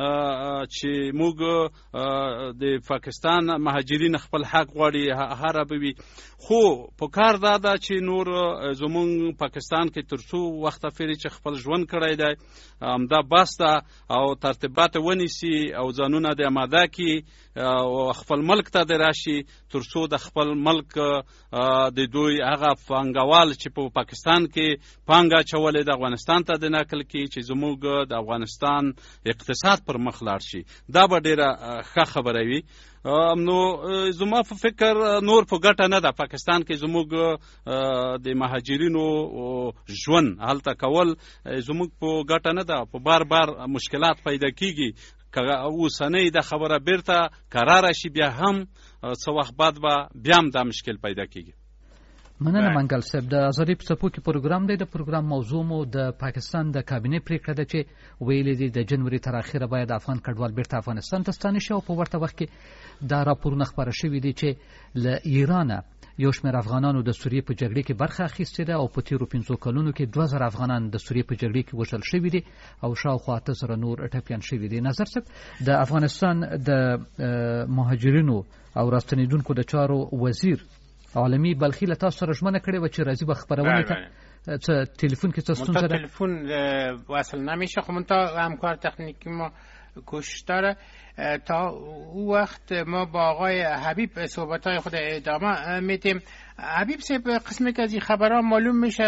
چې موږ د پاکستان مهاجرین خپل حق غواړي هر به وي خو په کار دا ده چې نور زموږ پاکستان کې تر څو وخته پورې چې خپل ژوند کړی دی همدا بس ده او ترتیبات ونیسي او ځانونه د اماده کړي او خپل ملک ته د راشي تر څو د خپل ملک د دوی هغه پانګوال چې په پاکستان کې پانګه اچولې د افغانستان ته د نقل کړي چې زموږ د افغانستان اقتصاد پر مخ لاړ شي. دا به ډېره ښه خبره وي. نو زما په فکر نور په ګټه نه ده پاکستان کې زموږ د مهاجرینو ژوند هلته کول زموږ په ګټه نه ده. په بار بار مشکلات پیدا کیږي که اوسنۍ د خبره بیرته قراره شي بیا هم څه وخت بعد به بیا هم دا مشکل پیدا کیږي. مننه منګل صاحب. د ازادي په څپو کې پروګرام دی. د پروګرام موضوع مو د پاکستان د کابینې پریکړه ده چې ویلې دي د جنوري تر اخره باید افغان کډوال بیرته افغانستان ته ستانه شي او په ورته وخت کې دا راپورونه خپاره شوي دي چې له ایرانه یو شمېر افغانانو د سوریې په جګړې کې برخه اخیستې ده او په تیرو 5 کلونو کې 2000 افغانان د سوریې په جګړې کې وژل شوي دي او شاوخوا 8000 نور ټپیان شوي دي. نظر صاحب د افغانستان د مهاجرینو او راستنیدونکو د چارو وزیر عالمي بلخی له تاسو سره ژمنه کړې وه چې راځي به خپرونې ته څه تلفن کې څه ستونزه ده؟ تلفن وصل نمیشه. خب منتها همکار تکنیکی ما کوشش داره تا او وقت ما با آقای حبیب صحبت‌های خود ادامه میدیم. حبیب صاحب قسمی که از این خبرها معلوم میشه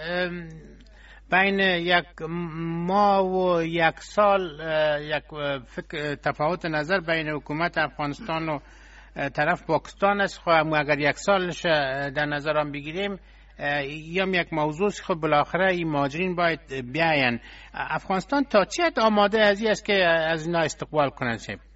بین یک ماه و یک سال یک تفاوت نظر بین حکومت افغانستان و طرف پاکستان است. خب اگر یک سالش در نظر هم بگیریم یا یک موضوع خب بالاخره این مهاجرین باید بیاین. افغانستان تا چه حد آماده است که از اینا استقبال کنند؟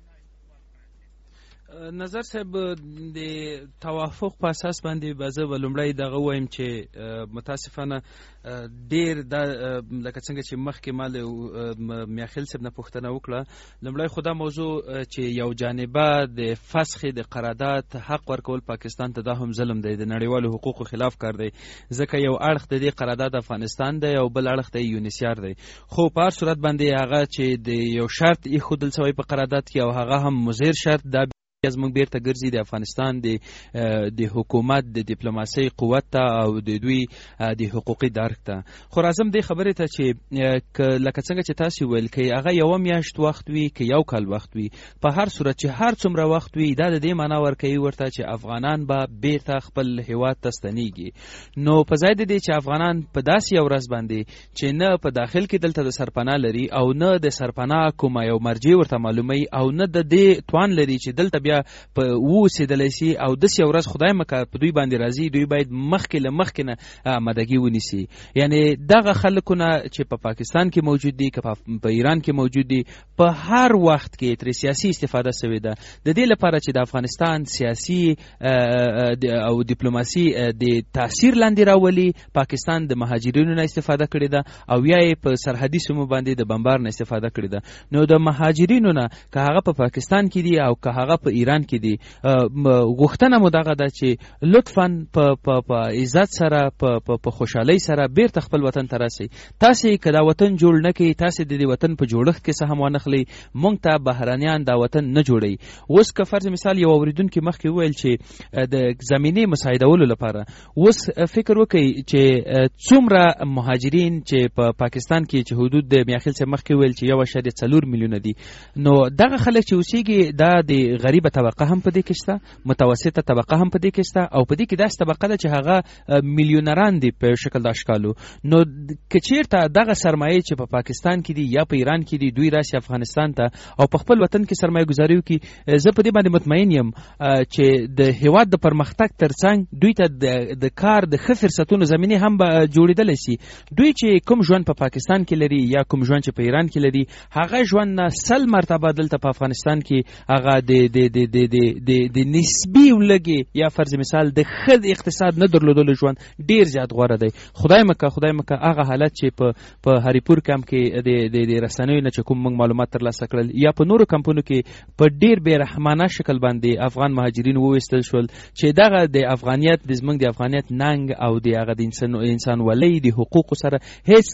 نظر صاحب د توافق په اساس باندې به زه به لومړی دغه وایم چې متاسفانه ډېر دا لکه څنګه چې مخکې ما له میاخیل صاحب نه پوښتنه وکړه لومړی خو دا موضوع چې یو جانبه د فسخ د قرارداد حق ورکول پاکستان ته دا هم ظلم دی د نړیوالو حقوقو خلاف کار دی ځکه یو اړخ د دې قرارداد افغانستان دی او بل اړخ د یونیسیار دی خو په هر صورت باندې هغه چې د یو شرط ایښودل شوی په قرارداد کې او هغه هم مضر شرط دا زموږ بیرته ګرځي د افغانستان د حکومت د ډیپلوماسۍ قوت ته او د دوی د حقوقي درک ته. خو راځم دې خبرې ته چې لکه څنګه چې تاسې ویل که هغه یوه میاشت وخت وي که یو کال وخت وي په هر صورت چې هر څومره وخت وي دا د دې معنا ورکوي ورته چې افغانان به بیرته خپل هیواد ته ستنیږي. نو په ځای د دې چې افغانان په داسې یو ورځ باندې چې نه په داخل کې دلته د سرپناه لري او نه د سرپناه کومه یو مرجع ورته معلوموي او نه د دې توان لري چې دلته بیا په اوسېدلی سي او داسې یو ورځ خدای مکه په دوی باندې راځي دوی باید مخکې له مخکې نه آمادګي ونیسي. یعنې دغه خلکونه چې په پاکستان کې موجود دي که په ایران کې موجود دي په هر وخت کې ترې سیاسي استفاده سوې ده د دې لپاره چې د افغانستان سیاسي او ډیپلوماسي د تاثیر لاندې راولي پاکستان د مهاجرینو نه استفاده کړې ده او یا یې په سرحدي سیمو باندې د بمبار نه استفاده کړې ده. نو د مهاجرینو نه که هغه په پاکستان کې دي او که هغه په ایران کې دي. غوښتنه مو دغه ده چې لطفاً په عزت سره په خوشحالۍ سره بیرته خپل وطن ته راسئ. تاسې که دا وطن جوړ نه کړئ، تاسې د دې وطن په جوړښت کې څه هم وانه خلئ، موږ ته بهرانیان دا وطن نه جوړوي. اوس که فرض مثال یو اورېدونکي مخکې وویل چې د زمینې مساعدولو لپاره اوس فکر وکړئ چې څومره مهاجرین چې په پاکستان کې چې حدود د میاخیل صاحب مخکې ویل چې 1.4 میلیونه دي، نو دغه خلک چې اوسېږي دا د غریبه طبقه هم په دې کې شته، متوسطه طبقه هم په دې کې شته، او په دې کې داسې طبقه ده چې هغه میلیونران دي په شکل د اشکالو. نو که چېرته دغه سرمایې چې په پاکستان کې دي یا په ایران کې دي دوی راشي افغانستان ته او په خپل وطن کې سرمایه ګزاري وکړي، زه په دې باندې مطمئن یم چې د هېواد د پرمختګ ترڅنګ دوی ته د کار د ښه فرصتونو زمینې هم به جوړېدلی شي. دوی چې کوم ژوند په پاکستان کې لري یا کوم ژوند چې په ایران کې لري، هغه ژوند نه 100 مرتبه دلته په افغانستان کې هغه د نسبي ولګي یا فرض مثال د ښه اقتصاد نه درلودلو ژوند ډیر زیات غوره دی. خدای مکه هغه حالت چې په هریپور کمپ کې د رسنیو نه چې کوم موږ معلومات ترلاسه کړل یا په نورو کمپونو کې په ډیر بېرحمانه شکل باندې افغان مهاجرین وویستل شول چې دغه د افغانیت د زموږ د افغانیت ننګ او د هغه د انسان ولۍ د حقوقو سره هیڅ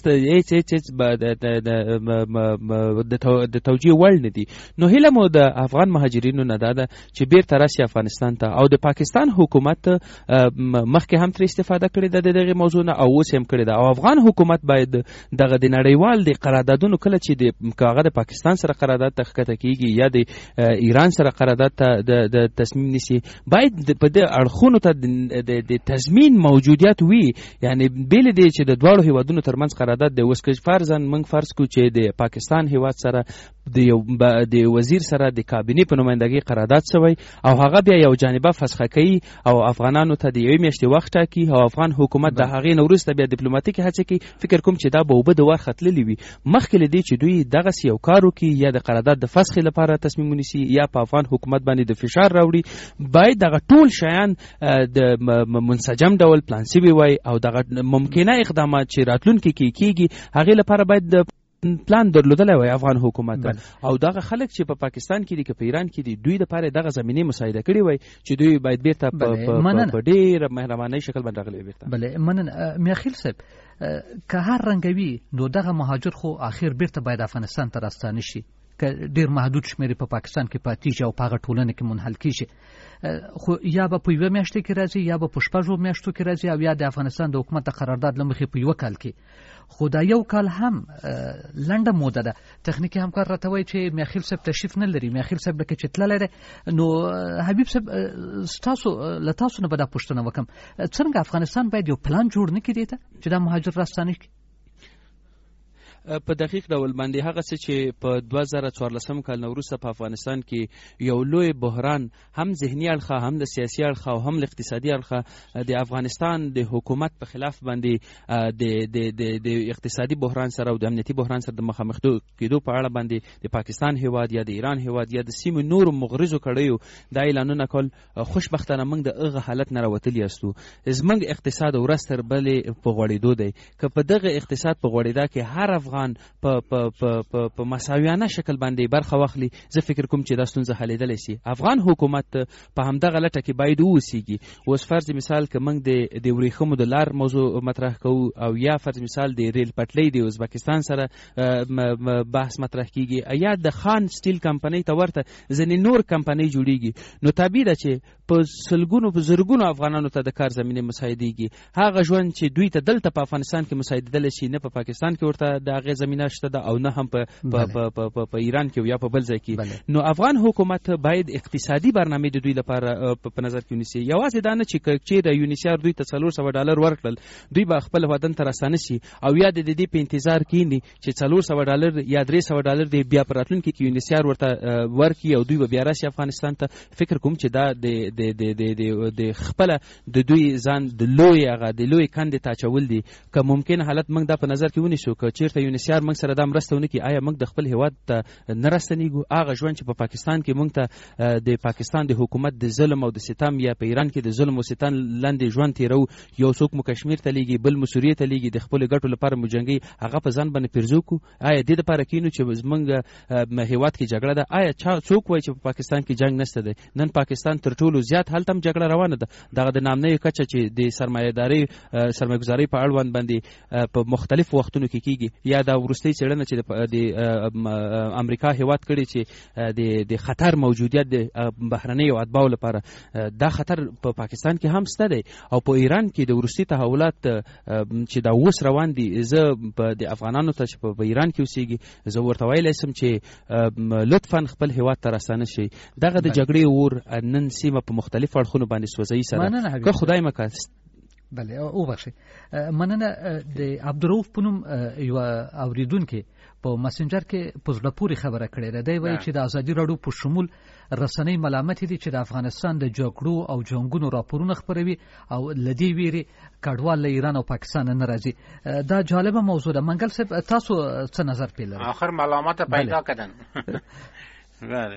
د توجیه وړ نه دي. نو هیله مو د افغان مهاجرینو نه دا ده چې بیرته راشي افغانستان ته، او د پاکستان حکومت مخکې هم ترې استفاده کړې ده د دغې موضوع نه او اوس هم کړې ده، او افغان حکومت باید دغه د نړیوال د قراردادونو کله چې هغه د پاکستان سره قرارداد ته ښکته کېږي یا د ایران سره قرارداد ته د تصمیم نیسي، باید په دې اړخونو ته د تضمین موجودیت وي. یعنی بیل دی چې د دواړو هیوادونو ترمنځ قرارداد دی. اوس که فرضاً موږ فرض کړو چې د پاکستان هیواد سره د وزیر سره د کابینې په نمایندګۍ قرارداد شوی او هغه بیا یو جانبه فسخه کوي او افغانانو ته د یوې میاشتې وخت ټاکي او افغان حکومت د هغې نه وروسته بیا ډیپلوماتیکې هڅې کوي، فکر کوم چې دا به اوبه د ور ختللې وي. مخکې له دې چې دوی دغسې یو کار وکړي یا د قرارداد د فسخې لپاره تصمیم ونیسي یا په افغان حکومت باندې د فشار راوړي، باید دغه ټول شیان د منسجم ډول پلان شوي وای او دغه ممکنه اقدامات چې راتلونکي کې کېږي هغې لپاره باید د پلان درلودلی وای افغان حکومت او دغه خلک چې په پاکستان کې دي که په ایران کې دي دوی دپاره دغه زمینې مساعده کړې وای چې دوی باید بیرته په ډېره مهربانۍ شکل باندې راغلی وي بیرته. بله مننه میاخیل صاحب، که هر رنګوي نو دغه مهاجر خو آخر بیرته باید افغانستان ته راستانه شي، که ډیر محدود شمېرې په پاکستان کې پاتې شي او په هغه ټولنه کې منحل کېږي، خو یا به په یوه میاشتې کې راځي یا به په 6 میاشتو کې راځي او یا د افغانستان د حکومت د قرارداد له مخې په 1 کال کې. خو دا 1 کال هم لنډه موده ده. تخنیکي همکار راته وایي چې میاخیل صاحب تشریف نه لري. میاخیل صاحب لکه چې تللی دی، نو حبیب صاحب له تاسو نه به دا پوښتنه وکړم، څنګه افغانستان باید یو پلان جوړ نه کړي دې ته چې دا مهاجر راستانه کړي؟ په دقیق ډول باندې هغه څه چې په 2014 کال وروسته په افغانستان کې یو لوی بحران هم ذهني اړخه هم د سیاسي اړخه او هم د اقتصادي اړخه د افغانستان د حکومت په خلاف باندې د اقتصادي بحران سره او د امنیتي بحران سره د مخامخ کېدو په اړه باندې د پاکستان هیواد یا د ایران هیواد یا د سیمې نورو مغرضو کړیو دا اعلانونه کول، خوشبختانه موږ د هغه حالت نه راوتلي یاستو. زموږ اقتصاد ورځ تر بلې په غوړېدو دی. که په دغه اقتصاد په غوړېدا کې هر افغان په مساویانه شکل باندې برخه واخلي، زه فکر کوم چې دا ستونزه حلېدلی شي. افغان حکومت په همدغه لټه کې باید ووسیږي. اوس فرض مثال که موږ د ورېښمو د لار موضوع مطرح کوو او یا فرض مثال د ریل پټلۍ د ازبکستان سره بحث مطرح کیږي یا د خان سټیل کمپنۍ ته ورته ځینې نور کمپنۍ جوړیږي، نو طبیعي ده چې په سلګونو په زرګونو افغانانو ته د کار زمینه مساعدېږي. هغه ژوند چې دوی ته دلته په افغانستان کې مساعدېدلی شي نه په پاکستان کې ورته د هغې زمینه شته ده او نه هم په ایران کې یا په بل ځای کې. نو افغان حکومت باید اقتصادي برنامې د دوی لپاره په نظر کې ونیسي. یوازې دا نه چې چېرې یونیسیار دوی ته $400 ورکړل دوی به خپل وطن ته راستانه شي او یا د دې په انتظار کېني چې $400 یا $300 دی بیا په راتلونکي کې یونیسیار ورته ورکړي او دوی به بیا راشي افغانستان ته. فکر کوم چې دا د د خپل د دوی ځان د لوی کندې ته اچول دي. که ممکن حالت موږ دا په نظر کې ونیسو که چیرته یونیسیار موږ سره دا مرسته ونه کړي، آیا موږ د خپل هیواد ته نه راستنیږو؟ هغه ژوند چې په پاکستان کې موږ ته د پاکستان د حکومت د ظلم او د ستم، یا په ایران کې د ظلم او ستم لاندې ژوند تیرو، یو څوک مو کشمیر ته لیږي، بل مو سوریې ته لیږي، د خپل ګټو لپاره مو جنګي، هغه په ځان باندې پیرزو کو؟ آیا دې دپاره کینو چې زموږ هیواد کې جګړه ده؟ آیا څوک وایي چې په پاکستان کې جنګ نشته دی؟ نن پاکستان تر ټولو زیات هلته هم جګړه روانه ده. دغه د نامنۍ کچه چې د سرمایه‌ګزارۍ په اړوند باندې په مختلفو وختونو کې کیږي، یا دا وروستۍ څېړنه چې د امریکا هیواد کړي چې د خطر موجودیت د بهرنیو اتباعو لپاره، دا خطر په پاکستان کې هم شته دی. او په ایران کې د وروستي تحولات چې دا اوس روان دي، زه د افغانانو ته چې په ایران کې اوسېږي، زه ورته ویلی شم چې لطفا خپل هیواد ته راستانه شي. دغه د جګړې اور نن سیمه په مختلفو اړخونو باندې سوځوي سره که خدای مکه. بله وبخښئ، مننه. د عبدالرؤف په نوم یو اورېدونکي په مسنجر کې په زړه پورې خبره کړې ده. دی وایي چې د ازادي راډیو په شمول رسنۍ ملامتې دي چې د افغانستان د جګړو او جنګونو راپورونه خپروي او له دې ویرې کډوال له ایران او پاکستان نه راځي. دا جالبه موضوع ده. منګل صاحب تاسو څه نظر پې لرئ؟ آخر ملامت پیدا کردن. بله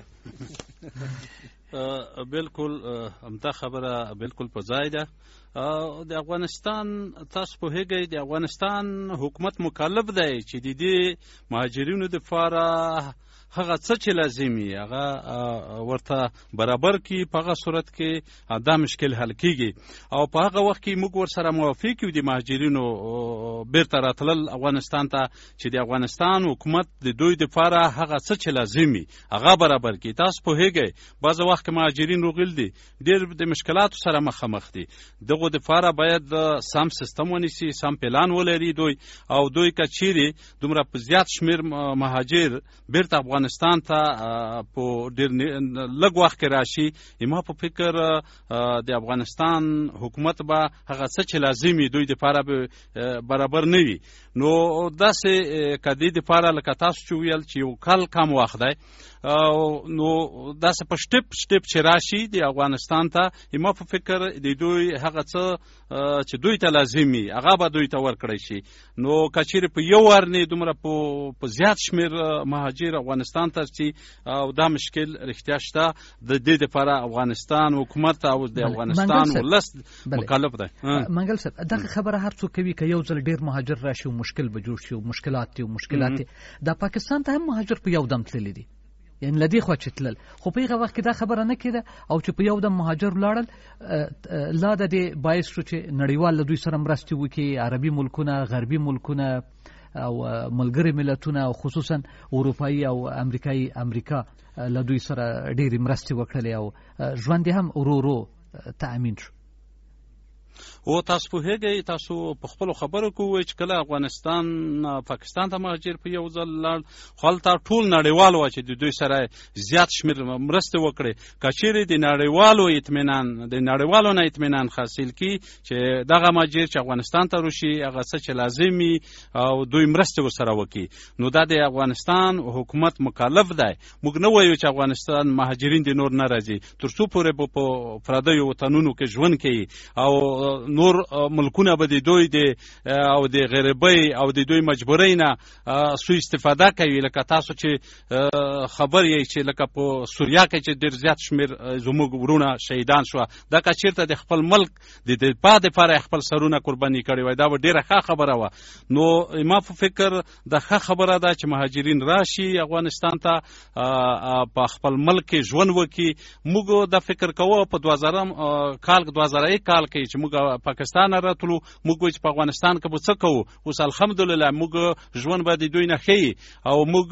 بالکل همدا خبره بالکل په ځای ده. د افغانستان تاسو پوهیږئ د افغانستان حکومت مکلف دی چې د دې مهاجرینو دپاره هغه څه چې لازمي هغه ورته برابر کی، په هغه صورت کې دا مشکل حل کیږي. او په هغه وخت کې موږ ورسره موافق یو د مهاجرینو بیرته راتلل افغانستان ته، چې د افغانستان حکومت د دوی دپاره هغه څه چې لازمي هغه برابر کی. تاسو پوهیږئ بعض وخت مهاجرین روغل دي، ډېر د مشکلاتو سره مخامخ دي. دغه دپاره باید سم سیستم ونیسي، سم پلان ولري دوی، او دوی که چیرې دومره په زیات شمېر مهاجر بیرته افغانستان ته په ډېر لږ وخت کې راشي، ما په فکر د افغانستان حکومت به هغه څه چې لازمي دوی دپاره به برابر نه وي. نو داسې که دې دپاره لکه تاسو چې ویل چې یو کال کم وخت دی، نو داسې په شټپ چې راشي د افغانستان ته، ما په فکر د دوی هغه څه چې دوی ته لازمي هغه به دوی ته ورکړی شي. نو که چیرې په یو ورنې دومره په زیات شمېر مهاجر افغانستان ته رسي، او دا مشکل رښتیا شته، د دې دپاره افغانستان حکومت او د افغانستان ولس مکلف دی. منګل صاحب دغه خبره هر څوک کوي که یو ځل ډېر مهاجر راشي مشکل به جوړ شي، مشکلات دا پاکستان ته هم مهاجر په یو دم تللی دي، یعنی لدی خو چې تلل، خو په هغه وخت کې دا خبره نه کېده، او چې په یو دم مهاجر لاړل لا د دې باعث شو چې نړیوال له دوی سره مرستې وکړي، عربي ملکونه، غربي ملکونه او ملګري ملتونه او خصوصا اروپایي او امریکا له دوی سره ډېرې مرستې وکړلې او ژوند هم ورو تأمین شو. او تاسو پوهیږئ، تاسو په خپلو خبرو کې ووایئ چې کله افغانستان پاکستان ته مهاجر په یو ځل لاړ، خو هلته ټول نړیوال وه چې د دوی سره زیات شمېر مرستې وکړې. که چیرې د نړیوالو نه اطمینان حاصل کړي چې دغه مهاجر چې افغانستان ته راشي هغه څه چې لازمي او دوی مرستې ورسره وکړي، نو دا د افغانستان حکومت مکلف دی. موږ نه وایو چې افغانستان مهاجرین د نور نه راځي، تر څو پورې به په پردیو وطنونو کې ژوند کوي او نور ملکونه به د دوی او د غریبۍ او د دوی مجبورۍ نه سوء استفاده کوي. لکه تاسو چې خبر یې چې لکه په سوریه کې چې ډېر زیات شمېر زموږ ورونه شهیدان شوه، دا که چېرته د خپل ملک د دفاع دپاره خپل سرونه قرباني کړي وای، دا به ډېره ښه خبره وه. نو ما په فکر دا ښه خبره ده چې مهاجرین راشي افغانستان ته په خپل ملک کې ژوند وکړي. موږ دا فکر کوو په 2001 کال کې چې موږ پاکستان راتلو، موږ چې په افغانستان کې به څه کوو. اوس الحمدلله موږ ژوند به د دوی نه ښیي، او موږ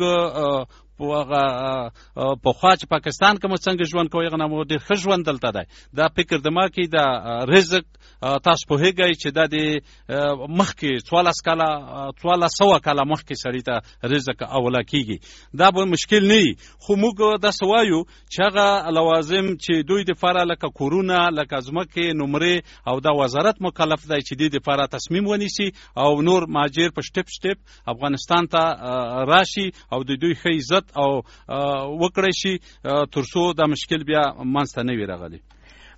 پخوا چې پاکستان کې مو څنګه ژوند کوی هغه نه مو ډېر ښه ژوند دلته دی. دا فکر دما کې دا رزق تاسو پوهیږئ چې دا د مخکې 1400 کاله مخکې سړي ته رزق اوله کیږي، دا به مشکل نه وي. خو موږ داسې وایو چې هغه لوازم چې دوی دپاره لکه کورونه، لکه ځمکې، نمرې او دا وزارت مکلف دی چې دې دپاره تصمیم ونیسي او نور مهاجر په شټپ افغانستان ته راشي او د دوی ښه عزت او وکړی شي، تر څو دا مشکل بیا منځته نه وي راغلی.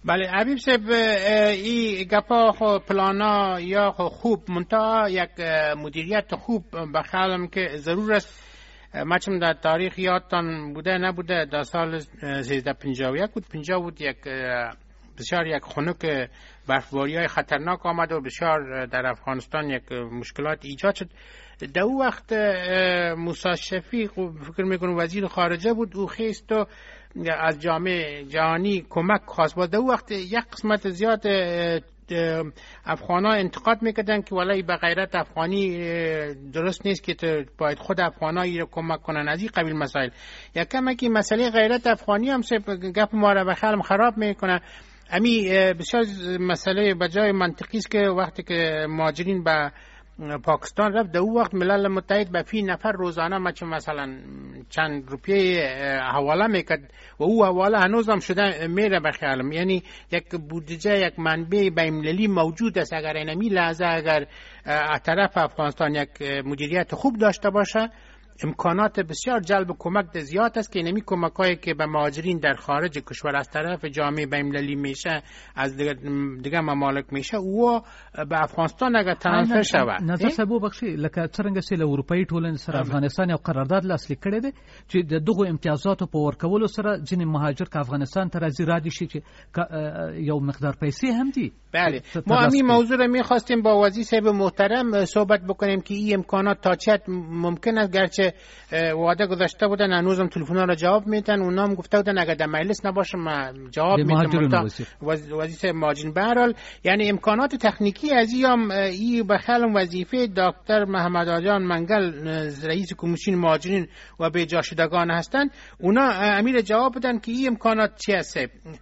بله حبیب صاحب این گپا خو پلانا یا خو خوب منتها یک مدیریت خوب بخیالم که ضرور است. ما چون در تاریخ یادتان بوده نبوده در سال 1351 بود 50 بود یک بسیار یک خنک برفباری های خطرناک آمد و بسیار در افغانستان یک مشکلات ایجاد شد. در او وقت موسی شفیق فکر میکنم وزیر خارجه بود، او خیست و از جامعه جهانی کمک خواست. با در او وقت یک قسمت زیاد افغان ها انتقاد میکردن که ولی به غیرت افغانی درست نیست که باید خود افغان هایی رو کمک کنن از این قبیل مسائل. یکم که مسئله غیرت افغانی هم گپ ما را به خیالم خراب میکنه. امی بسیار مسئله بجای منطقی است که وقتی که مهاجرین به پاکستان رفت در او وقت ملل متحد به فی نفر روزانه مثلا چند روپیه حواله میکرد و او حواله هنوز هم شده میره به خیالم. یعنی یک بودجه یک منبع بین‌المللی موجود است. اگر اینمی لحظه اگر طرف افغانستان یک مدیریت خوب داشته باشه امکانات بسیار جلب کمک زیاد است که اینمی کمکایی که به مهاجرین در خارج کشور از طرف جامعه بین‌المللی میشه از دیگه ممالک میشه او به افغانستان اگر ترانسفر شود. نظر سبو بخشي لکه څنګه چې له اروپאי ټولنې سره افغانستان یو قرارداد لاسلیک کړی دی چې د دغو امتیازاتو په ورکولو سره ځینې مهاجر که افغانستان ته راځي را دي شي چې یو مقدار پیسې هم دي. بله ما همین موضوع رو میخواستیم با وزیر صاحب محترم صحبت بکنیم که این امکانات تا چه ممکن است. گرچه وعده گذاشته بودن هنوزم تلفن‌ها رو جواب میدن، اونا هم گفته بودن اگر در مجلس نباشه ما جواب میدم. وزیر صاحب مهاجرین به هر حال یعنی امکانات تکنیکی از این به خیال وظیفه دکتر محمد آریان منگل رئیس کمیسیون مهاجرین و به جا شدگان هستند. اونا امیر جواب بدن که این امکانات چی هست.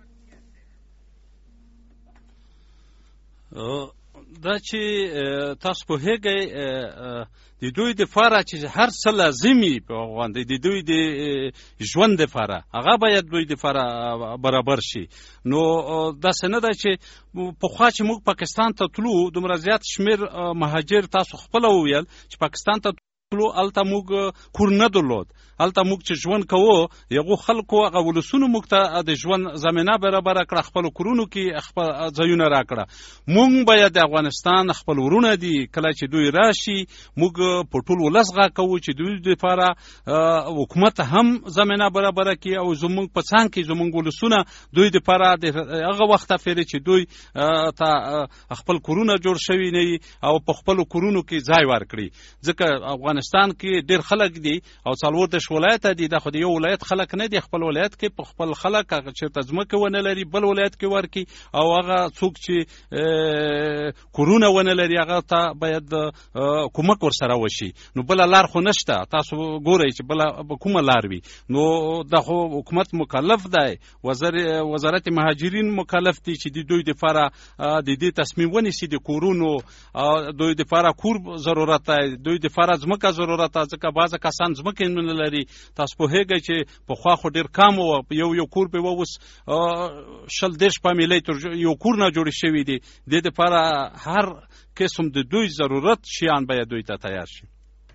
دا چې تاسو په هغه د دوی د فاره چې هر څه لازمي په افغان د دوی د ژوند د فاره هغه باید دوی د فاره برابر شي. نو دا څنګه ده چې په خوا چې موږ پاکستان ته تلو دومره زیات شمیر مهاجر تاسو خپل ویل چې پاکستان ته تلو الته موږ کور نه درلود، الته موږ چې ژوند کوو یغو خلکو هغه ولسونو موږ ته د ژوند زمینه برابر کړه، خپل کورونو کې خپل ځایونه راکړه. موږ باید د افغانستان خپل ورونه دي کله چې دوی راشي موږ په ټول ولس غا کوو چې دوی لپاره حکومت هم زمینه برابر کړي او زموږ په څنګ کې زموږ ولسونه دوی لپاره د هغه وخت فری چې دوی ته خپل کورونه جوړ شوي نه او په خپل کورونو کې ځای ورکړي. ځکه افغانستان کې ډېر خلک دي او څلور د ولایت دي، دا خو د یو ولایت خلک نه دي، خپل ولایت کې په خپل خلک هغه چې ځمکه ونه لري بل ولایت کې ورکي او هغه څوک چې کورونه ونه لري هغه ته باید کومک ورسره وشي. نو بل لار خو نشته، تاسو ګورئ چې بل کومه لار وي. نو دا خو حکومت مکلف دی، وزارت مهاجرین مکلف دي چې د دوی لپاره د دې تصمیم ونیسي د کورونو دوی لپاره کور ضرورت دی، دوی لپاره ځمکه ضرورت ده. ځکه بعض کسان ځمکه نه لري. تاسو په هغه چې په خوا خو ډیر کم او یو کور به ووس شل دیش په ملي تر یو کور نه جوړ شوی دی. د دې لپاره هر قسم د دوی ضرورت شیان باید دوی ته تیار شي.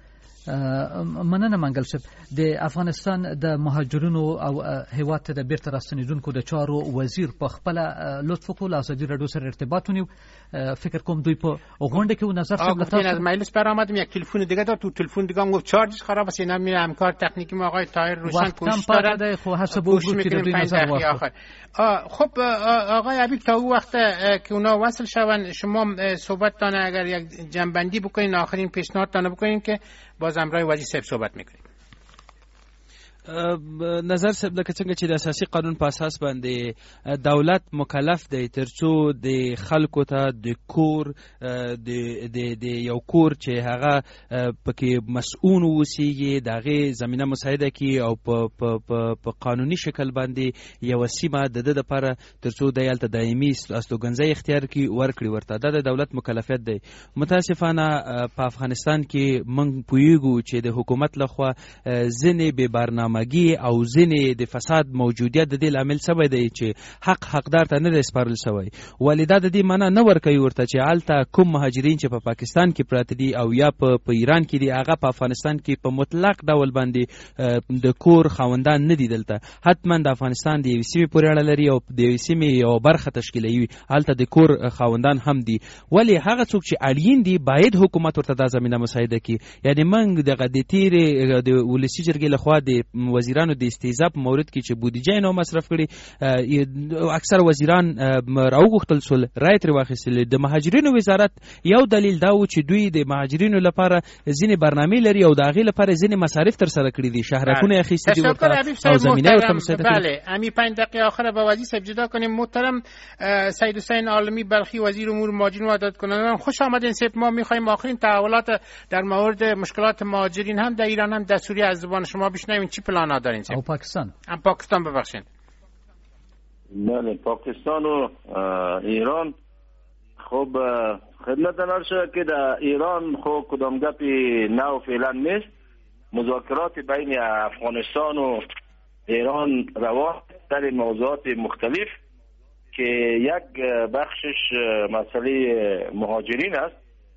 مننه منګل صاحب. د افغانستان د مهاجرینو او هیواد ته د بیرته راستنیدونکو د چارو وزیر په خپل لطف وکړ ازادي رادیو سره ارتباط ونیو. فکر کوم دوی په غونډه کې نظر څرګند کړ. از مجلس برآمدم یک تلفن دیگه داد، تو تلفن دیگه هم گفت چارجش خراب است، اینا میره همکار تکنیکی ما آقای طاهر روشن کوشش دارن خو حسب بود که دوی نظر واخد. خب آقای عبید تا اون وقت که اونا وصل شون شما صحبت تان اگر یک جنبندی بکنین آخرین پیشنهاد تان بکنین که باز امرای وزیر صاحب صحبت میکنیم. نظر صاحب لکه څنګه چې د اساسي قانون په اساس باندې دولت مکلف دی ترڅو د خلکو ته د کور د یو کور چې هغه پکې مسؤون وسیږي د هغې زمینه مساعده کړي او په قانوني شکل باندې یوه سیمه د ده دپاره ترڅو دی هلته دایمي استوګنځی اختیار کړي ورکړي ورته. دا د دولت مکلفیت دی. متاسفانه په افغانستان کې موږ پوهیږو چې د حکومت لخوا ځینې بې برنامه همغږي او ځینې د فساد موجودیت د دې لامل سوی دی چې حقدار ته نه دی سپارل سوی. ولې دا د دې معنا نه ورکوي ورته چې هلته کوم مهاجرین چې په پاکستان کې پراته دي او یا په ایران کې دي هغه په افغانستان کې په مطلق ډول باندې د کور خاوندان نه دي. دلته حتما د افغانستان د یوې سیمې پورې اړه لري او د یوې سیمې یوه برخه تشکیلوي، هلته د کور خاوندان هم دي. ولې هغه څوک چې اړین دي باید حکومت ورته دا زمینه مساعده کړي. یعنې موږ دغه د تیرې د ولسي جرګې لخوا د وزیرانو د استهزاء په مورد کې چې بودیجه یې نه مصرف کړي، اکثر وزیران راوغوښتل سول، رایې ترې واخیستلې. د مهاجرینو وزارت یو دلیل دا و چې دوی د مهاجرینو لپاره ځینې برنامې لري او د هغې لپاره ځینې مصارف ترسره کړي دي، شهرکونه یې اخیستي دي ورته او زمینه ورته مساعده کړي. بله، همین 5 دقیقه آخر با وزیر صاحب جدا کنیم. محترم سید حسین عالمی بلخی، وزیر امور مهاجرین و عدالتکنندگان، خوش آمدین. ما می‌خوایم آخرین تحولات در مورد مشکلات مهاجرین هم در ایران هم دستوری از زبان شما بشنویم. چی پلان‌ها دارین؟ او پاکستان ببخشید. بله، پاکستان و ایران خب خدمت نرشه که در ایران خب کدام گپی نو فعلا نیست. مذاکرات بین افغانستان و ایران روان در موضوعات مختلف که یک بخشش مسئله مهاجرین است.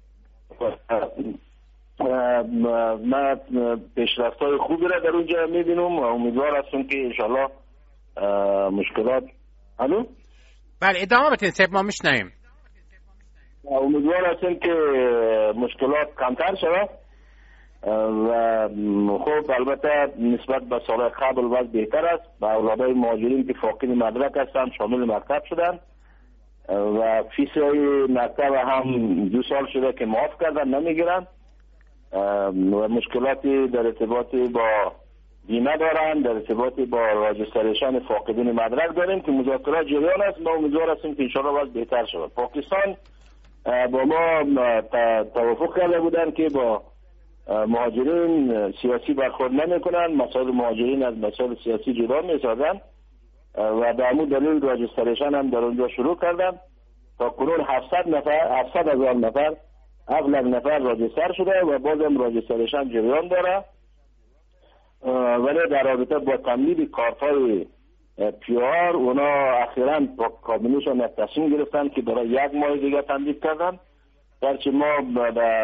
من پیشرفت‌های خوبی را در اونجا می‌بینم و امیدوار هستم که انشالله مشکلات بله ادامه بدین صاحب، ما میشنویم. امیدوار هستم که مشکلات کمتر شود و خب البته نسبت به سال قبل وضع بهتر است و اولادای مهاجرین که فاقد مدرک هستند شامل مکتب شدند و فیسای مکتب هم 2 سال شده که معاف کردن نمیگیرن و مشکلاتی در ارتباط با بیمه دارن، در ارتباط با راجستریشن فاقدین مدرک داریم که مذاکرات جریان است. ما امیدوار هستیم که انشاءالله وضع بهتر شود. پاکستان با ما توافق کرده بودن که با مهاجرین سیاسی برخورد نمیکنن، مسائل مهاجرین از مسائل سیاسی جدا میسازن و به همون دلیل راجستریشن هم در اونجا شروع کردن. تا کنون 700,000 نفر ابلغ نفر راجستر شده و بازم راجستریشن جریان داره. ولی در رابطه با تمدید کارت‌های پیار اونا اخیراً با کابینهشون تصمیم گرفتن که برای 1 ماه دیگه تمدید کردن. درچه ما در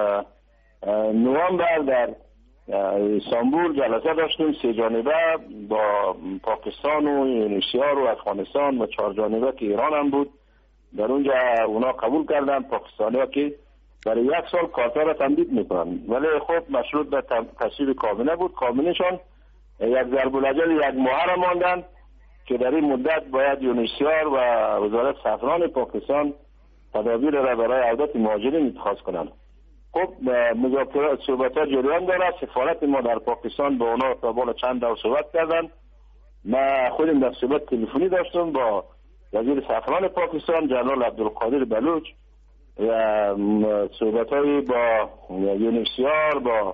نوامبر در استانبول جلسه داشتیم 3 جانبه با پاکستان و یونسیار و افغانستان و 4 جانبه که ایران هم بود. در اونجا اونا قبول کردن پاکستانی‌ها که برای 1 سال کارتا را تمدید میکنن، ولی خب مشروط به تصویب کابینه بود. کابینهشون یک ضرب الاجل 1 ماه را ماندن که در این مدت باید یونسیار و وزارت سفران پاکستان تدابیر را برای عودت مهاجرین اتخاذ کنند. خب مذاکرات صحبت‌ها جریان داره. سفارت ما در پاکستان با اونا تا بالا چند دور صحبت کردن. من خودم در صحبت تلفنی داشتم با وزیر سفران پاکستان جنرال عبدالقادر بلوچ و صحبت‌های با یونسیار، با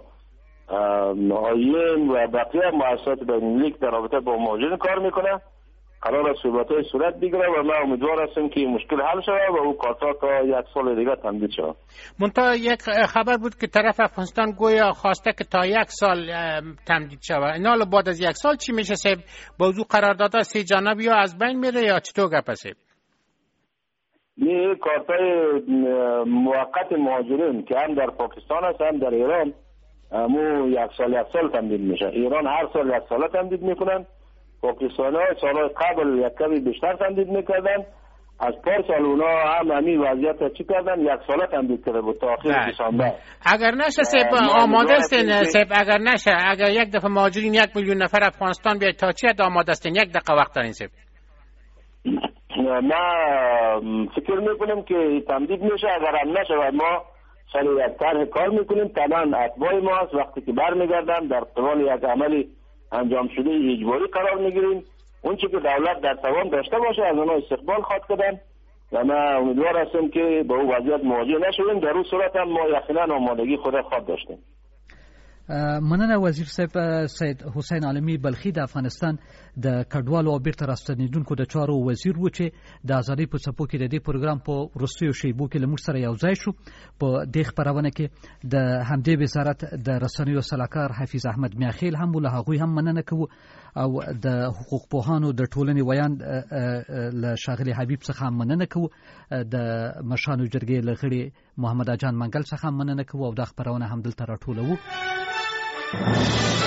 آیین و بقیه مؤسسات بین‌المللی در رابطه با مهاجرین کار میکنه. قرار است صحبت‌های صورت بگیره و من امیدوار هستم که مشکل حل شود و او کارتا تا 1 سال دیگه تمدید شود. منتها یک خبر بود که طرف افغانستان گویا خواسته که تا 1 سال تمدید شود. اینا بعد از 1 سال چی میشه صاحب؟ موضوع قراردادها 3 جانبه یا از بین میره یا چطور گپ است؟ این کارتای موقت مهاجرین که هم در پاکستان هست هم در ایران مو 1 سال تمدید میشه. ایران هر سال 1 سال تمدید میکنن. پاکستانی ها سال قبل 1 کمی بیشتر تمدید میکردن. از پارسال اونا هم همین وضعیت چی کردن 1 سال تمدید کرده بود تا آخر دسامبر. اگر نشه صاحب آماده استین صاحب، اگر نشه، اگر یک دفعه مهاجرین 1 میلیون نفر افغانستان بیاد تا چی آماده استین؟ 1 دقیقه وقت دارین صاحب. ما فکر میکنم که تمدید میشه. اگر هم نشه و ما سال 1 طرح کار میکنیم. تمام اتباع ما هست وقتی که برمیگردن در قبال یک عملی انجام شده اجباری قرار میگیریم. اون چی که دولت در توان داشته باشه از اونها استقبال خواهد کردن و من امیدوار هستم که با اون وضعیت مواجه نشویم. در اون صورت هم ما یقینا آمادگی خود خواهد داشتیم. مننه وزیر صاحب. سید حسین عالمي بلخي د افغانستان د کډوالو او بیرته راستنیدونکو د چارو وزیر و چې د ازادۍ په څپو کې د دې پروګرام په وروستیو شیبو کې له موږ سره یو ځای شو. په دې خپرونه کې د همدې وزارت د رسنیو سلاکار حفیظ احمد میاخیل هم له هغوی هم مننه کوو او د حقوق پوهانو د ټولنې ویاند له ښاغلي حبیب څخه هم مننه کوو. د مشانو جرګې له غړي محمد اجان منګل څخه هم مننه کوو او دا خپرونه هم دلته راټولوو.